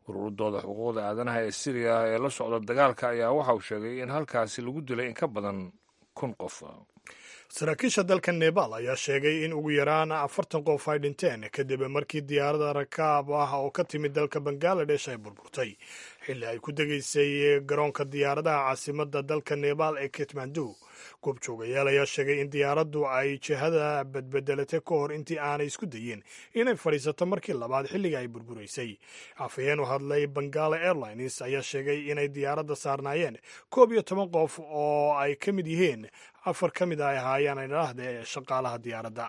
ururadooda xuquuqda aadanaha ee siriya ee la socda dagaalka ayaa waxa uu sheegay in halkaasi lagu dilay in ka badan kun qof. saraakiisha dalka nebaal ayaa sheegay in ugu yaraan afartan qof ay dhinteen kadib markii diyaarada rakaab ah oo ka timid dalka bangaladesh ay burburtay xilli ay ku degaysay garoonka diyaaradaha caasimadda dalka nebaal ee katmandu. goobjoogayaal ayaa sheegay in diyaaraddu ay jihada badbedelatay ka hor intii aanay isku dayin inay fadhiisato markii labaad xilliga ay burburaysay. afhayeen u hadlay bangala airlines ayaa sheegay inay diyaaradda saarnaayeen koob iyo toban qof oo ay ka mid yihiin afar ka mid a ay ahaayeen idhaahda ee shaqaalaha diyaaradda.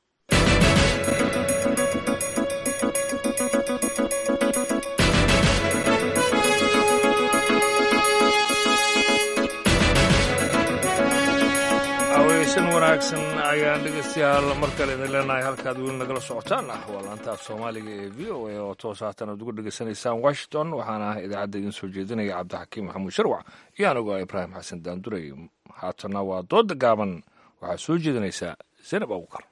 aweysan wanaagsan ayaan dhegeystayaal mar kale idin leenahay halkaad weli nagala socotaan ah waa laantaaf soomaaliga ee v o a oo toos haatan aad uga dhegeysanaysaan washington. waxaana ah idaacadda idin soo jeedinaya cabdixakiim maxamuud sharwac iyo anigu ibraahim xasan daanduray. haatanna waa dooda gaaban waxaa soo jeedinaysaa zaynab abukar.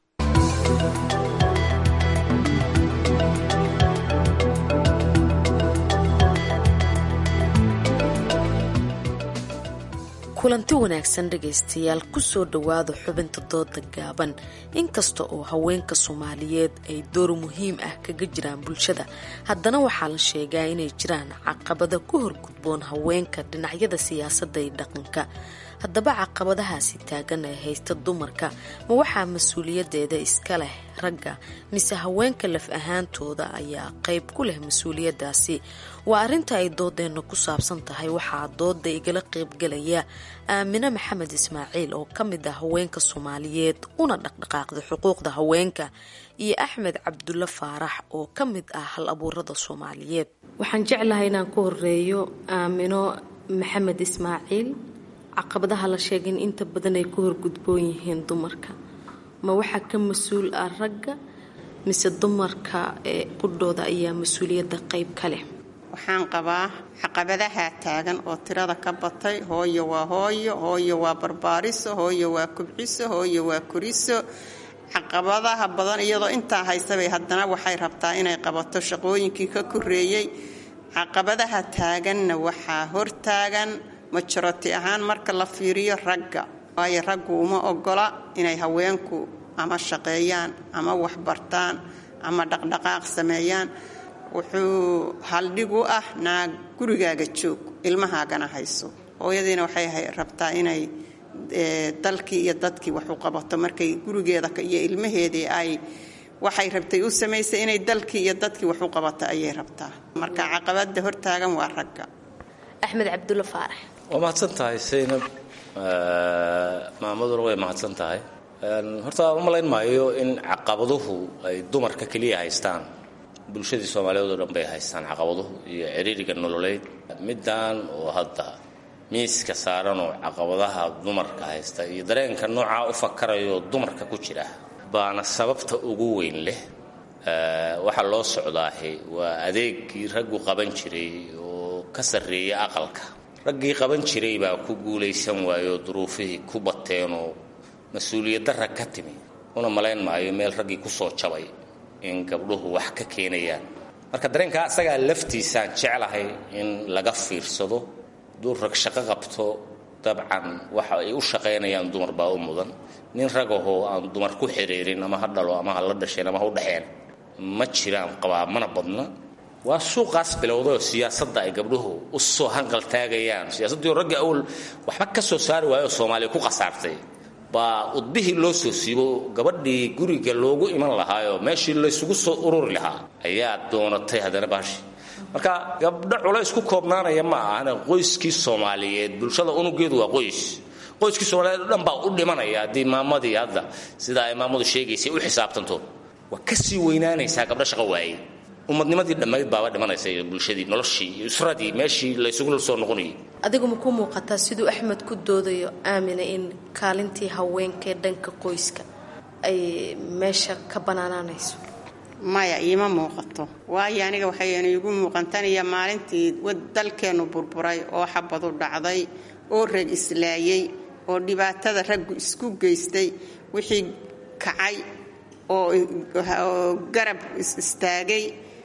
kulanti wanaagsan dhegaystayaal kusoo dhowaada xubinta dooda gaaban. inkasta oo haweenka soomaaliyeed ay door muhiim ah kaga jiraan bulshada, haddana waxaa la sheegaa inay jiraan caqabada ku horgudboon haweenka dhinacyada siyaasadda iyo dhaqanka. haddaba caqabadahaasi taagan ee haysta dumarka ma waxaa mas-uuliyadeeda iska leh ragga mise haweenka laf ahaantooda ayaa qayb ku leh mas-uuliyadaasi? waa arrinta ay doodeenna ku saabsan tahay. waxaa dooda igala qaybgalaya aamine maxamed ismaaciil oo ka mid ah haweenka soomaaliyeed una dhaqdhaqaaqda xuquuqda haweenka, iyo axmed cabdulle faarax oo ka mid ah hal abuurada soomaaliyeed. waxaan jeclahay inaan ku horeeyo aamino maxamed ismaaciil. caqabadaha la sheegay in inta badan ay ku horgudboon yihiin dumarka, ma waxaa ka mas-uul ah ragga mise dumarka ee qudhooda ayaa mas-uuliyadda qayb ka leh? waxaan qabaa caqabadaha taagan oo tirada ka batay. hooyo waa hooyo, hooyo waa barbaariso, hooyo waa kubciso, hooyo waa kuriso. caqabadaha badan iyadoo intaa haysabay haddana waxay rabtaa inay qabato shaqooyinkii ka koreeyey. caqabadaha taaganna waxaa hortaagan majority ahaan marka la fiiriyo ragga, waayo raggu uma ogola inay haweenku ama shaqeeyaan ama waxbartaan ama dhaqdhaqaaq sameeyaan. wuxuu haldhig u ah naag gurigaaga joog, ilmahaagana hayso. hooyadiina waxay rabtaa inay dalkii iyo dadkii wax u qabato markay gurigeeda iyo ilmaheedii ay waxay rabtay u samaysay inay dalkii iyo dadkii wax u qabato ayay rabtaa. marka caqabada hortaagan waa ragga. axmed cabdulle faarax. waa mahadsan tahay saynab. maamaduna way mahadsan tahay. horta u malayn maayo in caqabaduhu ay dumarka keliya haystaan. bulshadii soomaaliyeed oo dhan bay haystaan caqabaduhu iyo ciriiriga nololeed. midaan oo hadda miiska saaran oo caqabadaha dumarka haysta iyo dareenka noocaa u fakarayo dumarka ku jira baana sababta ugu weyn leh. waxaa loo socdaahe waa adeegii raggu qaban jiray oo ka sarreeya aqalka. raggii qaban jiray baa ku guulaysan waayoo duruufihii ku bateenoo mas-uuliyadda rag ka timi. una malayn maayo meel raggii ku soo jabay in gabdhuhu wax ka keenayaan. marka dareenkaa isagaa laftiisaan jeclahay in laga fiirsado. duu rag shaqo qabto dabcan waxa ay u shaqaynayaan dumar baa u mudan. nin ragahoo aan dumar ku xiriirin ama ha dhalo ama ha la dhasheen ama ha u dhexeen ma jiraan qabaa, mana badna. waa suuqaas bilowdoo siyaasadda ay gabdhuhu u soo hanqal taagayaan. siyaasaddii ragga awal waxba ka soo saari waayo soomaaliya ku qasaartay baa udbihii loo soo siibo gabadhii guriga loogu iman lahaayoo meeshii laysugu soo ururi lahaa ayaa doonatay haddana baashi. marka gabdho culays ku koobnaanaya ma ahana qoyskii soomaaliyeed. bulshada unugeedu waa qoys. qoyskii soomaaliyeed dhan baa u dhimanaya haddii maamadii hadda sidaa ay maamadu sheegaysay u xisaabtanto. waa ka sii weynaanaysaa gabdho shaqo waayey. ummadnimadii dhammayd baaba dhimanaysa iyo bulshadii noloshii iyo usradii meeshii laysugu soo noqonayay. adigu ma ku muuqataa siduu axmed ku doodayo aamina in kaalintii haweenkaee dhanka qoyska ay meesha ka banaanaanayso? maya iima muuqato. waayo aniga waxayna igu muuqantanaya maalintii dalkeennu burburay oo xabadu dhacday oo rag islaayay oo dhibaatada raggu isku geystay wixii kacay oo garab istaagay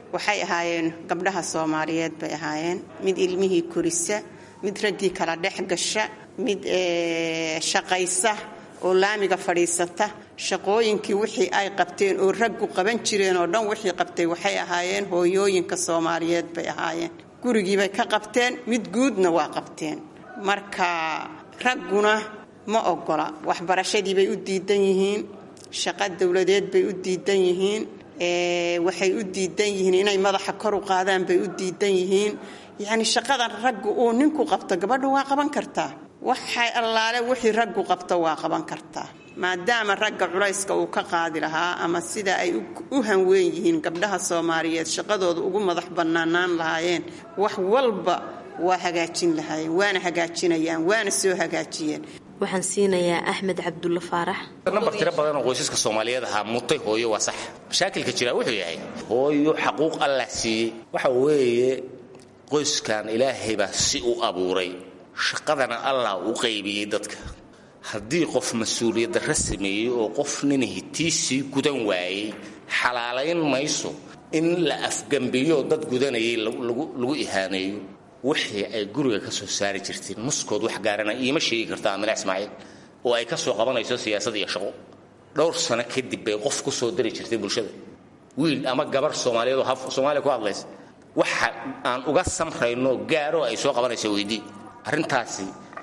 waxay ahaayeen gabdhaha Soomaaliyeed bay ahaayeen mid ilmihii korisa mid raggii kala dhex gasha mid ee shaqaysa oo laamiga fadhiisata shaqooyinkii wixii ay qabteen oo raggu qaban jireen oo dhan wixii qabtay waxay ahaayeen hooyooyinka Soomaaliyeed bay ahaayeen gurigii bay ka qabteen mid guudna waa qabteen marka ragguna ma ogola waxbarashadii bay u diidan yihiin shaqo dawladeed bay u diidan yihiin ee waxay u diidan yihiin inay madaxa kor u qaadaan bay u diidan yihiin yani shaqadan raggu oo ninku qabto gabadhu waa qaban kartaa waxay allaale wixii raggu qabto waa qaban kartaa maadaama ragga culayska uu ka qaadi lahaa ama sida ay u hanweyn yihiin gabdhaha Soomaaliyeed shaqadooda ugu madax banaanaan lahaayeen wax walba waa hagaajin lahaayeen waana hagaajinayaan waana soo hagaajiyeen waxaan siinayaa Axmed Cabdulla Faarax number tira badan oo qoysaska Soomaaliyeed ah mutay hooyo waa sax mashaakilka jira wuxuu yahay hooyo xaquuq Allah siiyay waxa weeye qoyskan Ilaahay baa si u abuuray shaqadana Allah u qaybiyay dadka haddii qof mas'uuliyad rasmi oo qof ninihtiisi gudan waayay xalaalayn mayso in la afgambiyo dad gudanayay lagu lagu ihaaneeyo wixii ay guriga ka soo saari jirteen muskood wax gaarana iima sheegi kartaa Amina Ismaaciil oo ay ka soo qabanayso siyaasadda iyo shaqo dhowr sano kadib bay qof ku soo dari jirtay bulshada wiil ama gabar Soomaaliyeed oo haf Soomaali ku hadlaysa waxa aan uga samrayno gaaro ay soo qabanayso weydii arrintaasi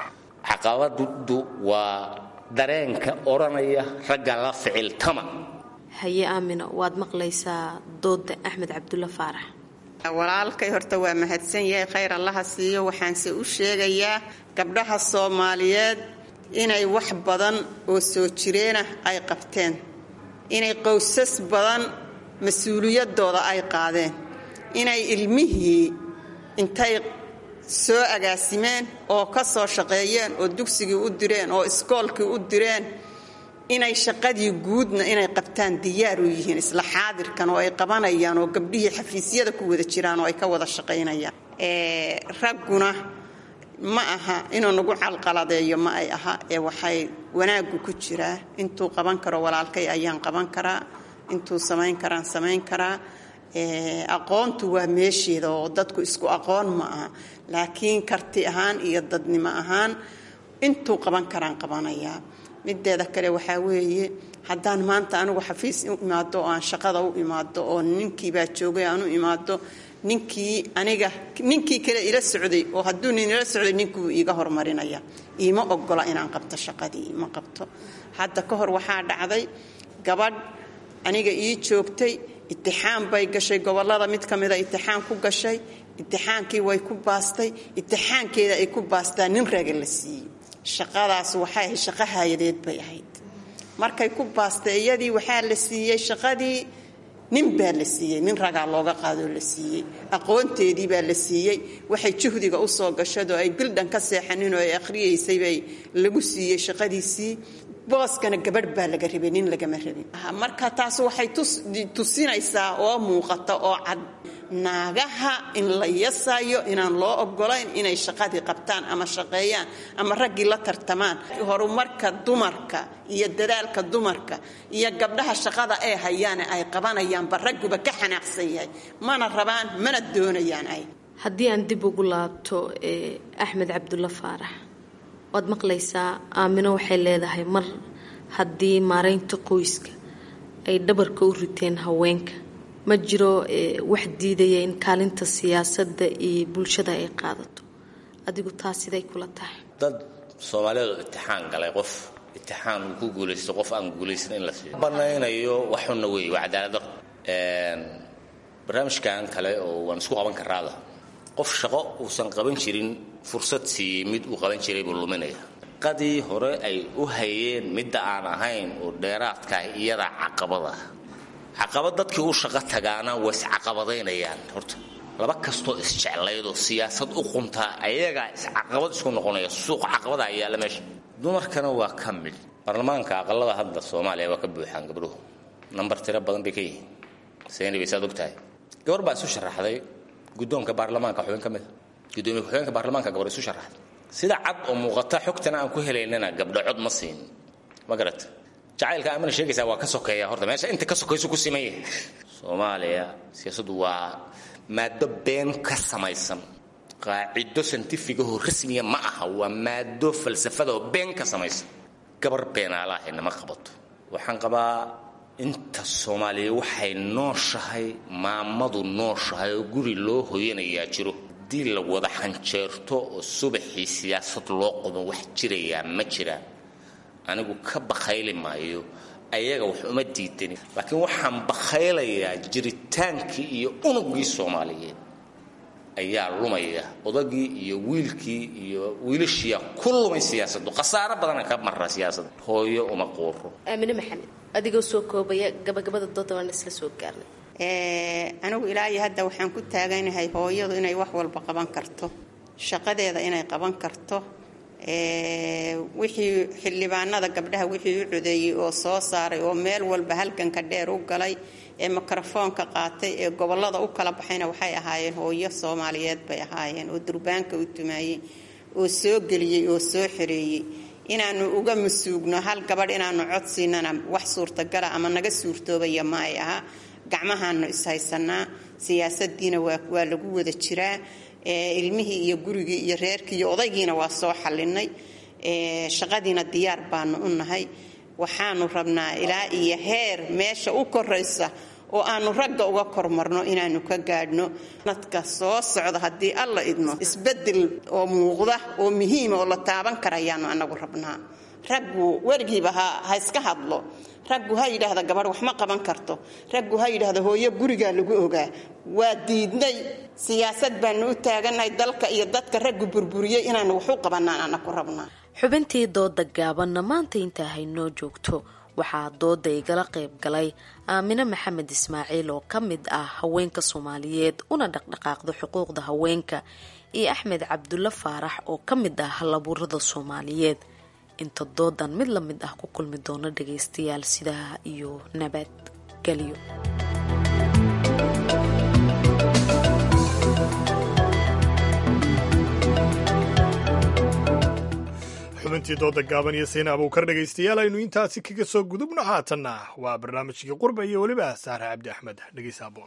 caqabadu waa dareenka oranaya ragga la ficiltama haye Amina waad maqlaysaa dooda Axmed Cabdulla Faarax walaalkay horta waa mahadsan yahay khayr Allah siiyo waxaan se u sheegayaa gabdhaha Soomaaliyeed inay wax badan oo soo jireena ay qabteen inay qoysas badan mas'uuliyadooda ay qaadeen inay ilmihii intay soo agaasimeen oo ka soo shaqeeyeen oo dugsigii u direen oo iskoolkii u direen inay shaqadii guudna inay qabtaan diyaar u yihiin isla xaadirkan oo ay qabanayaan oo gabdhihii xafiisyada ku wada jiraan oo ay ka wada shaqeynayaan ee ragguna ma aha inuu nagu calqaladeeyo ma ay aha ee waxay wanaagu ku jiraa intuu qaban karo walaalkay ayaan qaban karaa intuu samayn karaan samayn karaa ee aqoontu waa meesheeda oo dadku isku aqoon ma aha laakiin karti ahaan iyo dadnimo ahaan intuu qaban karaan qabanaya mideeda kale waxa weeye haddaan maanta anigu xafiis u imaado oo aan shaqada u imaado oo ninkii baa joogay aan u imaado ninkii aniga ninkii kale ila socday oo hadduu nin ila socday ninkuu iiga hormarinaya iima ogola inaan qabto shaqadii ma qabto hadda ka hor waxaa dhacday gabadh aniga ii joogtay imtixaan bay gashay gobolada mid ka mid ah imtixaan ku gashay imtixaankii way ku baastay imtixaankeeda ay ku baastaa nin raga la siiyay shaqadaas waxay ahayd shaqo hayadeed bay ahayd markay ku baastay iyadii waxaa la siiyay shaqadii nin baa la siiyay nin ragaa looga qaado la siiyay aqoonteedii baa la siiyay waxay juhdiga u soo gashado ay bildhan ka seexanin oo ay akhriyeysay bay lagu siiyay shaqadiisii booskana gabadh baa laga rabay nin lagama rabin marka taas waxay tusinaysaa oo muuqata oo cad naagaha in la yasayo inaan loo ogolayn inay shaqadii qabtaan ama shaqeeyaan ama raggii la tartamaan horumarka dumarka iyo dadaalka dumarka iyo gabdhaha shaqada ee hayaan ay qabanayaan barraguba ka xanaaqsan yahay mana rabaan mana doonayaan ay haddii aan dib ugu laabto ee Axmed Cabdulla Faarax waad maqlaysaa Aamino waxay leedahay mar haddii maareynta qoyska ay dhabarka u riteen haweenka ma jiro wax diidaya in kaalinta siyaasadda iyo bulshada ay qaadato adigu taas siday kula tahay dad Soomaaliyeed oo imtixaan galay qof imtixaan uu ku guulaysto qof aan guulaysan in la siiyo banaynayo waxuna weey waa cadaalad een barnaamijkan kale oo waan isku qaban karaa qof shaqo uu san qaban jirin fursad siiyay mid uu qaban jiray buu luminaya qadii hore ay u hayeen mid aan ahayn oo dheeraadka iyada caqabada caqabad dadkii u shaqo tagaana way caqabadaynayaan horta laba kasto isjeclaydo siyaasad u qunta ayaga is caqabad isku noqonaya suuq caqabada ayaa la meesha dumarkana waa kamil barlamaanka aqalada hadda Soomaaliya waa ka buuxaan gabdhuhu number tira badan bay ka yihiin sayni bay sadogtahay gabar baa isu sharaxday guddoonka baarlamaanka xubin ka mid gudoomiyaha xubinka baarlamaanka gabar isu sharaxday sida cad oo muuqata xogtana aan ku helaynana gabdho cod ma siin ma garata jacaylka amana sheegaysa waa ka sokeeya horta meesha inta ka sokayso ku simeeyay soomaaliya siyaasaddu waa maado been ka samaysan qaacido scientific-ahoo rasmiya ma aha waa maado falsafadoo been ka samaysan gabar beenaalaahayna ma qabato waxaan qabaa inta soomaaliya waxay nooshahay maamadu nooshahay oo guri loo hoyanayaa jiro haddii la wada xanjeerto oo subaxii siyaasad loo qobo wax jirayaa ma jiraan anigu ka bakhayli maayo ayaga wax uma diidani laakiin waxaan bakhaylayaa jiritaankii iyo unugii soomaaliyeed ayaa lumaya odagii iyo wiilkii iyo wiilashii ku lumay siyaasaddu khasaaro badan ka marra siyaasadda hooyo uma qooro aamine maxamed adigoo soo koobaya gabagabada dooda waan isla soo gaarnay anigu ilaahay hadda waxaan ku taaganahay hooyadu inay wax walba qaban karto shaqadeeda inay qaban karto wixii xildhibaanada gabdhaha wixii u codeeyey oo soo saaray oo meel walba halganka dheer u galay ee mikrofoonka qaatay ee gobolada u kala baxayna waxay ahaayeen hooyo Soomaaliyeed bay ahaayeen oo durbaanka u tumaayay oo soo geliyay oo soo xireeyay inaanu uga masuugno hal gabadh inaanu codsiinana wax suurtagal ama naga suurtoobaya ma ay aha gacmahaanu ishaysanaa siyaasadiina waa waa lagu wada jiraa ilmihii iyo gurigii iyo reerkii iyo odaygiina waa soo xalinay shaqadiina diyaar baanu u nahay waxaanu rabnaa ilaa iyo heer meesha u koraysa oo aanu ragga uga kormarno inaanu ka gaadhno dadka soo socda haddii alla idmo isbedel oo muuqda oo muhiim oo la taaban karayaanu anagu rabnaa raggu warigiiba ha iska hadlo raggu ha yidhaahda gabadh wax ma qaban karto raggu ha yidhaahda hooyo guriga lagu ogaa waa diidnay siyaasad baanu u taaganahay dalka iyo dadka raggu burburiyay inaanu wax u qabanaan anagu rabnaa xubintii dooda gaabanna maanta intaa haynoo joogto waxaa dooda igala qayb galay aamine maxamed ismaaciil oo ka mid ah haweenka Soomaaliyeed una dhaqdhaqaaqda xuquuqda haweenka iyo Axmed Cabdulla Faarax oo ka mid ah halabuurada Soomaaliyeed inta doodan mid la mid ah ku kulmi doona dhageystayaal sidaa iyo nabad galiyo xubintii dooda gaaban iyo sayna abuukar dhegaystayaal aynu intaasi kaga soo gudubno haatanna waa barnaamijkii qurba iyo weliba saare cabdi axmed dhegaysa aboon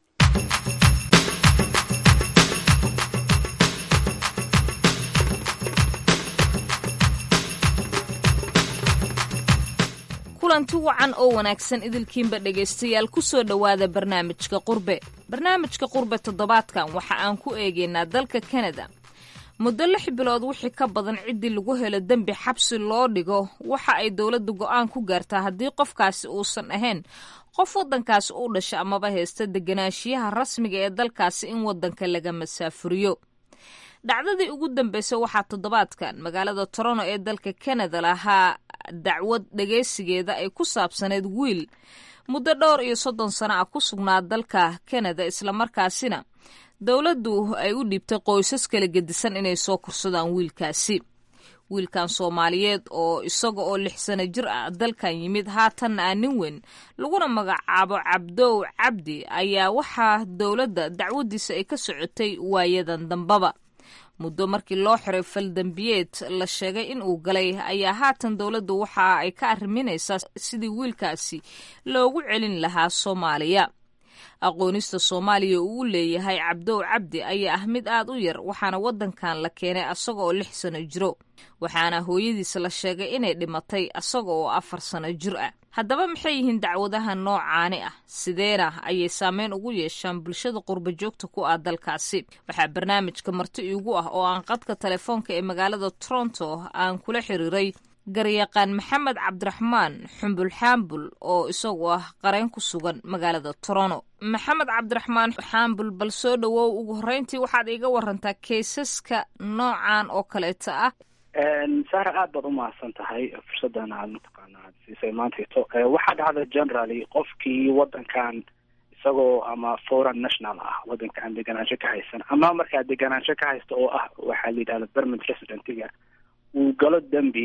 kulanti wacan oo wanaagsan idilkiinba dhegaystayaal ku soo dhowaada barnaamijka qurbe barnaamijka qurbe toddobaadkan waxa aan ku eegaynaa dalka Canada muddo lix bilood wixii ka badan ciddii lagu helo dembi xabsi loo dhigo waxa ay dowladdu go'aan ku gaartaa haddii qofkaasi uusan ahayn qof waddankaasi u dhasha amaba haysta deganaanshiyaha rasmiga ee dalkaasi in waddanka laga masaafuriyo dhacdadii ugu dambeysay waxaa toddobaadkan magaalada Toronto ee dalka Canada lahaa dacwad dhageysigeeda ay ku saabsaneed wiil muddo dhowr iyo soddon sano ah ku sugnaa dalka Canada islamarkaasina dowladdu ay u dhiibtay qoysas kala gedisan inay soo korsadaan wiilkaasi wiilkan Soomaaliyeed oo isaga oo lix sano jir ah dalkan yimid haatan aan nin weyn laguna magacaabo Cabdow Cabdi ayaa waxaa dowladda dacwadiisa ay ka socotay waayadan dambaba muddo markii loo xiray faldambiyeed la sheegay in uu galay ayaa haatan dowladdu waxa ay ka arriminaysaa sidii wiilkaasi loogu celin lahaa Soomaaliya aqoonista Soomaaliya uu leeyahay Cabdow Cabdi ayaa ah mid aad u yar waxaana waddankan la keenay asaga oo lix sano jiro waxaana hooyadiisa la sheegay inay dhimatay asaga oo afar sano jir ah haddaba maxay yihiin dacwadaha noocaani ah sideena ayay saameyn ugu yeeshaan bulshada qurba joogta ku ah dalkaasi waxaa barnaamijka marti iigu ah oo aan qadka telefoonka ee magaalada Toronto aan kula xiriiray garyaqaan Maxamed Cabdiraxmaan Xumbul Xaambul oo isagu ah qareen ku sugan magaalada Toronto Maxamed Cabdiraxmaan Xaambul bal soo dhawow ugu horeyntii waxaad iiga warantaa kaysaska noocan oo kaleeta ah sahra aad baad u mahadsan tahay fursadan aad mataqaanaa siisay maantaito waxaa dhacda generally qofkii waddankan isagoo ama foreign national ah waddankaan deganaansho ka haysan ama markaa deganaansho ka haysta oo ah waxaa la yidhahda permanent residentiga uu galo dembi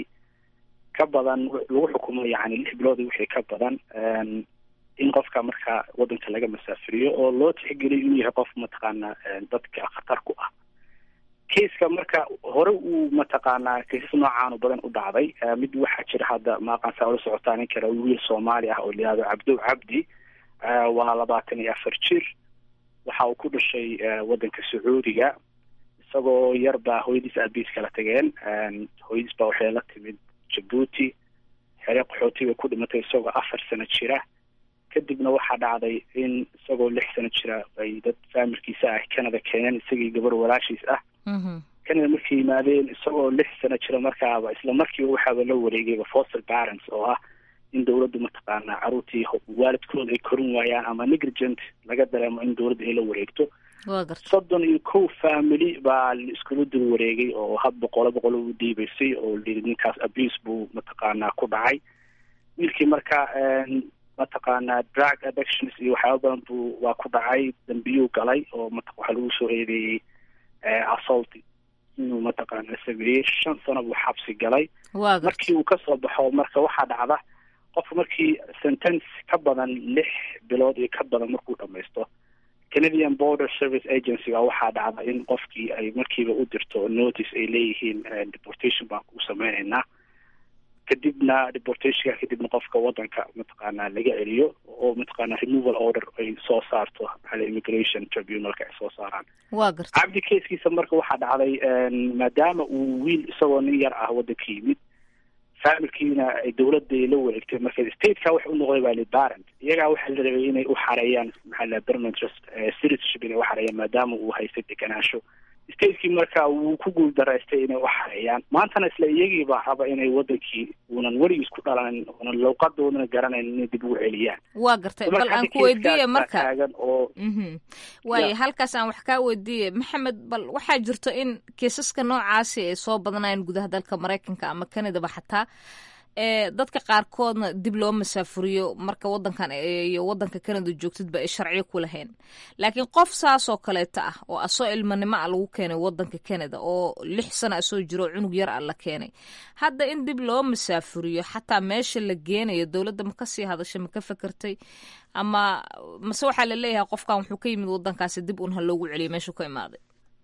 ka badan lagu xukumo yani lix bilood wixii ka badan in qofka markaa waddanka laga masaafiriyo oo loo tixgeliyo inuu yahay qof mataqaanaa dadka khatar ku ah keiska marka hore uu mataqaanaa kaysas noocaanu badan u dhacday mid waxaa jira hadda maaqaan saa ula socotaa nin kale wiil Soomaali ah oo la yidhahdo Cabdow Cabdi waa labaatan iyo afar jir. waxa uu ku dhashay waddanka sacuudiga isagoo yar baa hooyadiis aabiis kala tageen. hooyadiis baa waxay la timid jabuuti, xere qaxootiga ku dhimatay isagoo afar sano jira. kadibna waxaa dhacday in isagoo lix sano jira ay dad faamilkiisa ah Canada keeneen, isagii gabar walaashiis ah. Canada markay yimaadeen isagoo lix sano jira markaaba isla markiiba waxaaba la wareegayba foster parents oo ah in dawladdu mataqaanaa caruurtii waalidkooda ay korin waayaan ama negligent laga dareemo in dawladda ay la wareegto. soddon iyo kow family baa iskula dul wareegay oo hab boqolo boqolo u dhiibaysay oo ninkaas abuse buu mataqaanaa ku dhacay. wiilkii markaa mataqaanaa drug addictions iyo waxyaaba badan buu waa ku dhacay, dambiyuu galay oo mat waxaa lagu soo eedeeyey assault inuu mataqaanaa sameeyey. shan sano buu xabsi galay. markii uu kasoo baxo marka waxaa dhacda qofka markii sentence ka badan lix bilood iyo ka badan markuu dhamaysto Canadian Border Service Agency waxaa dhacda in qofkii ay markiiba u dirto notice ay leeyihiin deportation baan ku sameynaynaa. kadibna deportationka kadibna qofka wadanka mataqaanaa laga celiyo oo mataqaanaa removal order ay soo saarto maxaa la immigration tribunalka ay soo saaraan. waa gartay cabdi keeskiisa marka waxaa dhacday maadaama uu wiil isagoo nin yar ah wadanka yimid, familkiina ay dawladda la wareegtay marka stateka wax u noqday baa libarant. iyagaa waxaa la rabay inay u xareeyaan maxaa la permanent citizenship inay u xareeyaan maadaama uu haystay deganaansho. stateki marka wuu ku guuldaraystay inay u xareeyaan. maantana isla iyagii baa raba inay wadankii uunan weligiis ku dhalanin, uunan luuqadoodana garanayn inay dib ugu celiyaan. waa gartay bal aan ku weydiiye marka waayo halkaas aan wax kaa weydiiye maxamed, bal waxaa jirto in kiisaska noocaasi ay soo badanayaan gudaha dalka Maraykanka ama Canadaba xataa ee dadka qaarkoodna dib loo masaafuriyo marka wadankan iyo wadanka Canada joogtidba ay sharciyo ku lahayn. laakiin qof saas oo kaleeta ah oo asoo ilmanimo ah lagu keenay wadanka Canada oo lix sano soo jiro cunug yar ah la keenay, hadda in dib loo masaafuriyo xataa meesha la geenayo dawladda ma ka sii hadashay, ma ka fakartay ama mase waxaa la leeyahay qofkan wuxuu ka yimid wadankaasi dib un ha loogu celiyo meeshuu ka imaaday?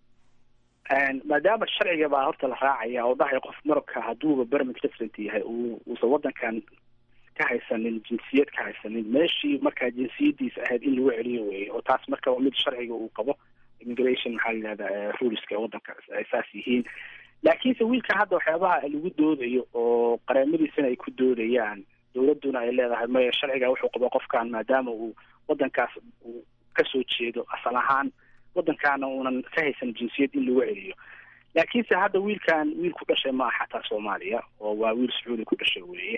maadaama sharciga baa horta la raacaya oo dhahay qof marka hadduuba permanent resident yahay uusan wadankan ka haysanin jinsiyad ka haysanin meeshii markaa jinsiyadiisa ahayd in lagu celiyo weeye. oo taas marka waa mid sharciga uu qabo immigration maxaa layihahdaa ruleska wadanka ay saas yihiin. laakiinse wiilka hadda waxyaabaha lagu doodayo oo qareemadiisana ay ku doodayaan, dawladduna ay leedahay maya sharciga wuxuu qabo qofkan maadaama uu wadankaas uu kasoo jeedo asal ahaan wadankaana uunan ka haysan jinsiyad in lagu celiyo. laakiinse hadda wiilkan wiil ku dhashay ma aha xataa Soomaaliya oo waa wiil Sacuudi ku dhashay weeye.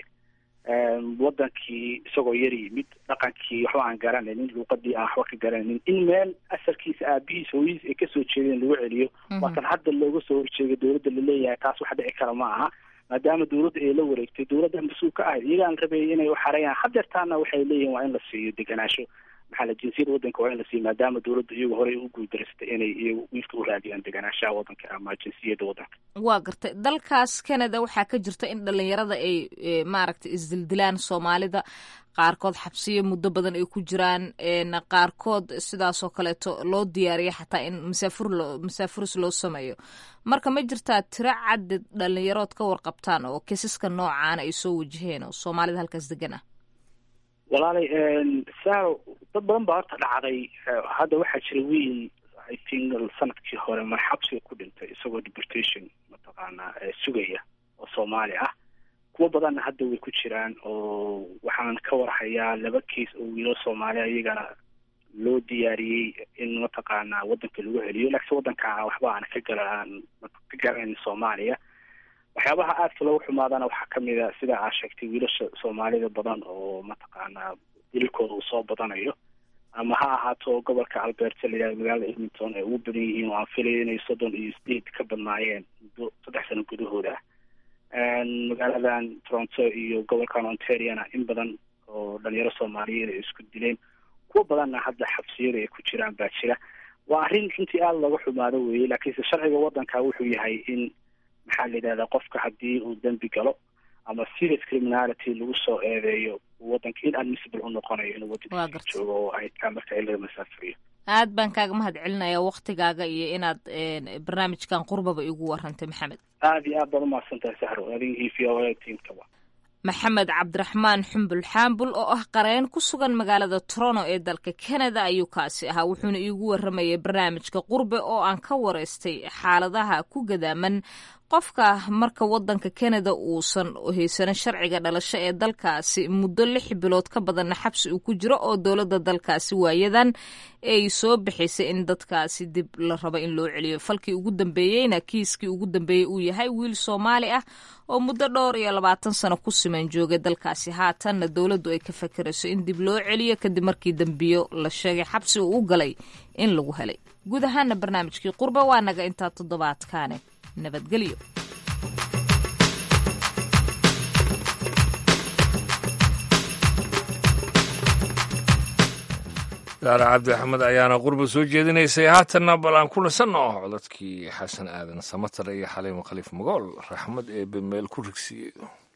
wadankii isagoo yar yimid, dhaqankii waxba aan garanaynin, luuqadii aan waxba ka garanaynin, in meel asalkiisa aabihiis hooyadiis ay kasoo jeedeen lagu celiyo waatan hadda looga soo horjeeday dawladda laleeyahay taas wax dhici kara ma aha maadaama dawladda ay la wareegtay. dawladda mas-uul ka ahayd iyagaan rabeeyay inay u xareeyaan. hadeertaana waxay leeyihin waa in la siiyo deganaansho maxaa la jinsiyada wadanka waa in la siiyo maadaama dawladda iyagu horey u guuldareystay inay iyagu wiilka u raadiyaan deganaanshaha wadanka ama jinsiyada wadanka. waa gartay dalkaas Canada waxaa ka jirta in dhalinyarada ay maaragtay isdildilaan Soomaalida, qaarkood xabsiyo muddo badan ay ku jiraan, qaarkood sidaasoo kaleeto loo diyaariya xataa in masaafur loo masaafuris loo sameeyo. marka ma jirtaa tiro cadad dhalinyarood ka warqabtaan oo kiisaska noocaana ay soo wajaheen oo Soomaalida halkaas degan ah? walaalay saa dad badan baa horta dhacday. hadda waxaa jira wiil I think sanadkii hore mar xabsiga ku dhintay isagoo deportation mataqaanaa sugaya oo Soomaali ah. kuwa badanna hadda way ku jiraan oo waxaan ka warhayaa laba kiis oo wiilo Soomaaliya iyagana loo diyaariyey in mataqaanaa wadanka lagu celiyo, laakiin wadanka waxba aan ka galaan ka garanaynin Soomaaliya. waxyaabaha aadka loogu xumaadana waxaa kamid a sida aa sheegtay wiilasha Soomaalida badan oo mataqaanaa dilkooda uu soo badanayo, ama ha ahaato gobolka Alberta la yidhahdo magaalada Edmonton ay ugu badan yihiin oo aan filaya inay soddon iyo sideed ka badnaayeen muddo saddex sano gudahooda. magaaladan Toronto iyo gobolkan Ontariana in badan oo dhalinyaro Soomaaliyeed ay isku dileen, kuwa badanna hadda xabsiyada ay ku jiraan baa jira. waa arrin runtii aada looga xumaado weeye. laakiinse sharciga wadanka wuxuu yahay in maxaa la yidhahdaa qofka haddii uu dembi galo ama serious criminality lagu soo eedeeyo wadanka in admissible u noqonayo inuu wadankiisa joogo oo ay taa marka in laga masaafuriyo. aad baan kaaga mahad celinaya waktigaaga iyo inaad barnaamijkan qurbaba igu warantay maxamed. aad iyo aad baad umahadsantahay Sahro, adigii v o a teamkaba. maxamed cabdiraxmaan xumbul xaambul oo ah qareen ku sugan magaalada toronto ee dalka canada ayuu kaasi ahaa wuxuuna iigu waramayay barnaamijka qurbe oo aan ka wareystay xaaladaha ku gadaaman qofka marka wadanka canada uusan haysanin sharciga dhalasho ee dalkaasi muddo lix bilood ka badanna xabsi uu ku jiro oo dowladda dalkaasi waayadan ay soo bixisay in dadkaasi dib la rabo in loo celiyo falkii ugu dambeeyeyna kiiskii ugu dambeeyey uu yahay wiil soomaali ah oo muddo dhowr iyo labaatan sano ku siman joogay dalkaasi haatanna dowladdu ay ka fakerayso in dib loo celiyo kadib markii dembiyo la sheegay xabsi uu u galay in lagu helay guud ahaana barnaamijkii qurbe waa naga intaa toddobaadkaane nabadgelyo daara cabdi axmed ayaana qurba soo jeedinaysay haatanna bal aan ku nasanno codadkii xasan aadan samatar iyo xaliimo khaliif magool raxmad eebe meel ku rigsiiyey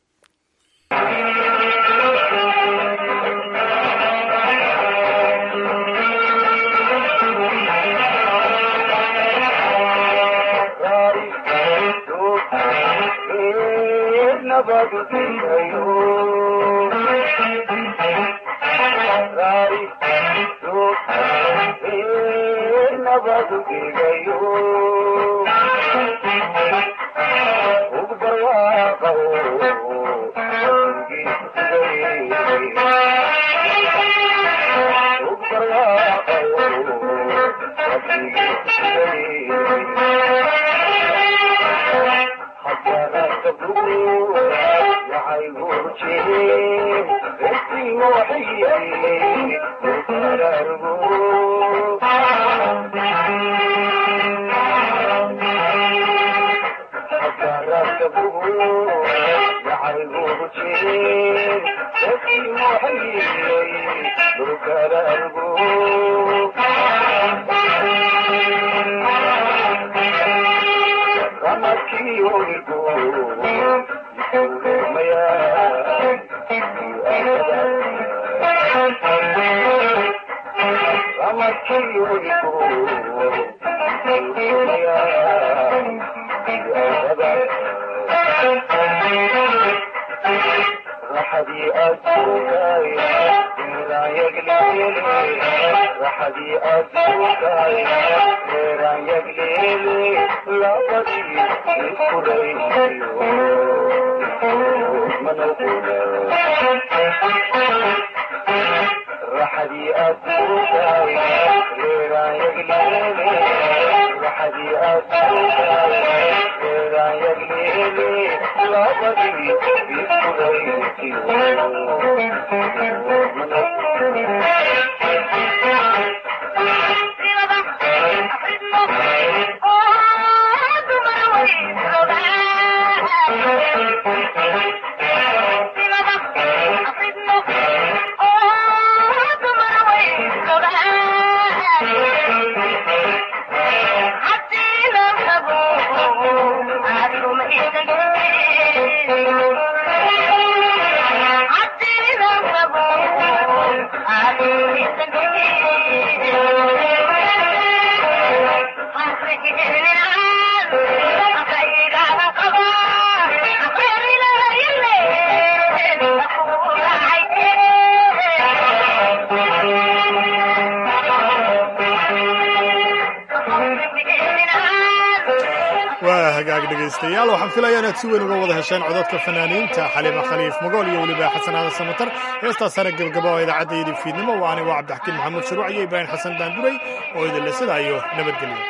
dhegeystayaal waxaan filayaa inaad si weyn uga wada hesheen codadka fanaaniinta xaliimo khaliif magool iyo weliba xasan aadan samatar heestaasana gebgaba oo idaacaddaydii fiidnimo waa anigo cabdixakiin maxamuud shuruuc iyo ibraahim xasan daanduray oo idinle sidaayo nabadgelyo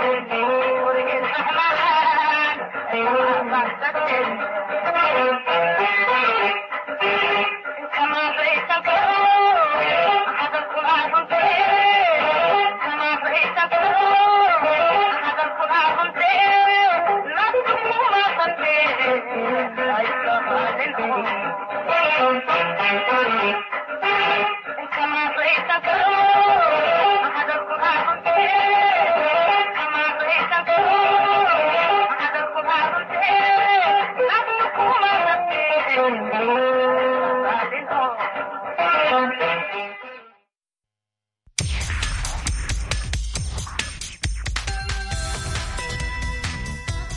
Thank you.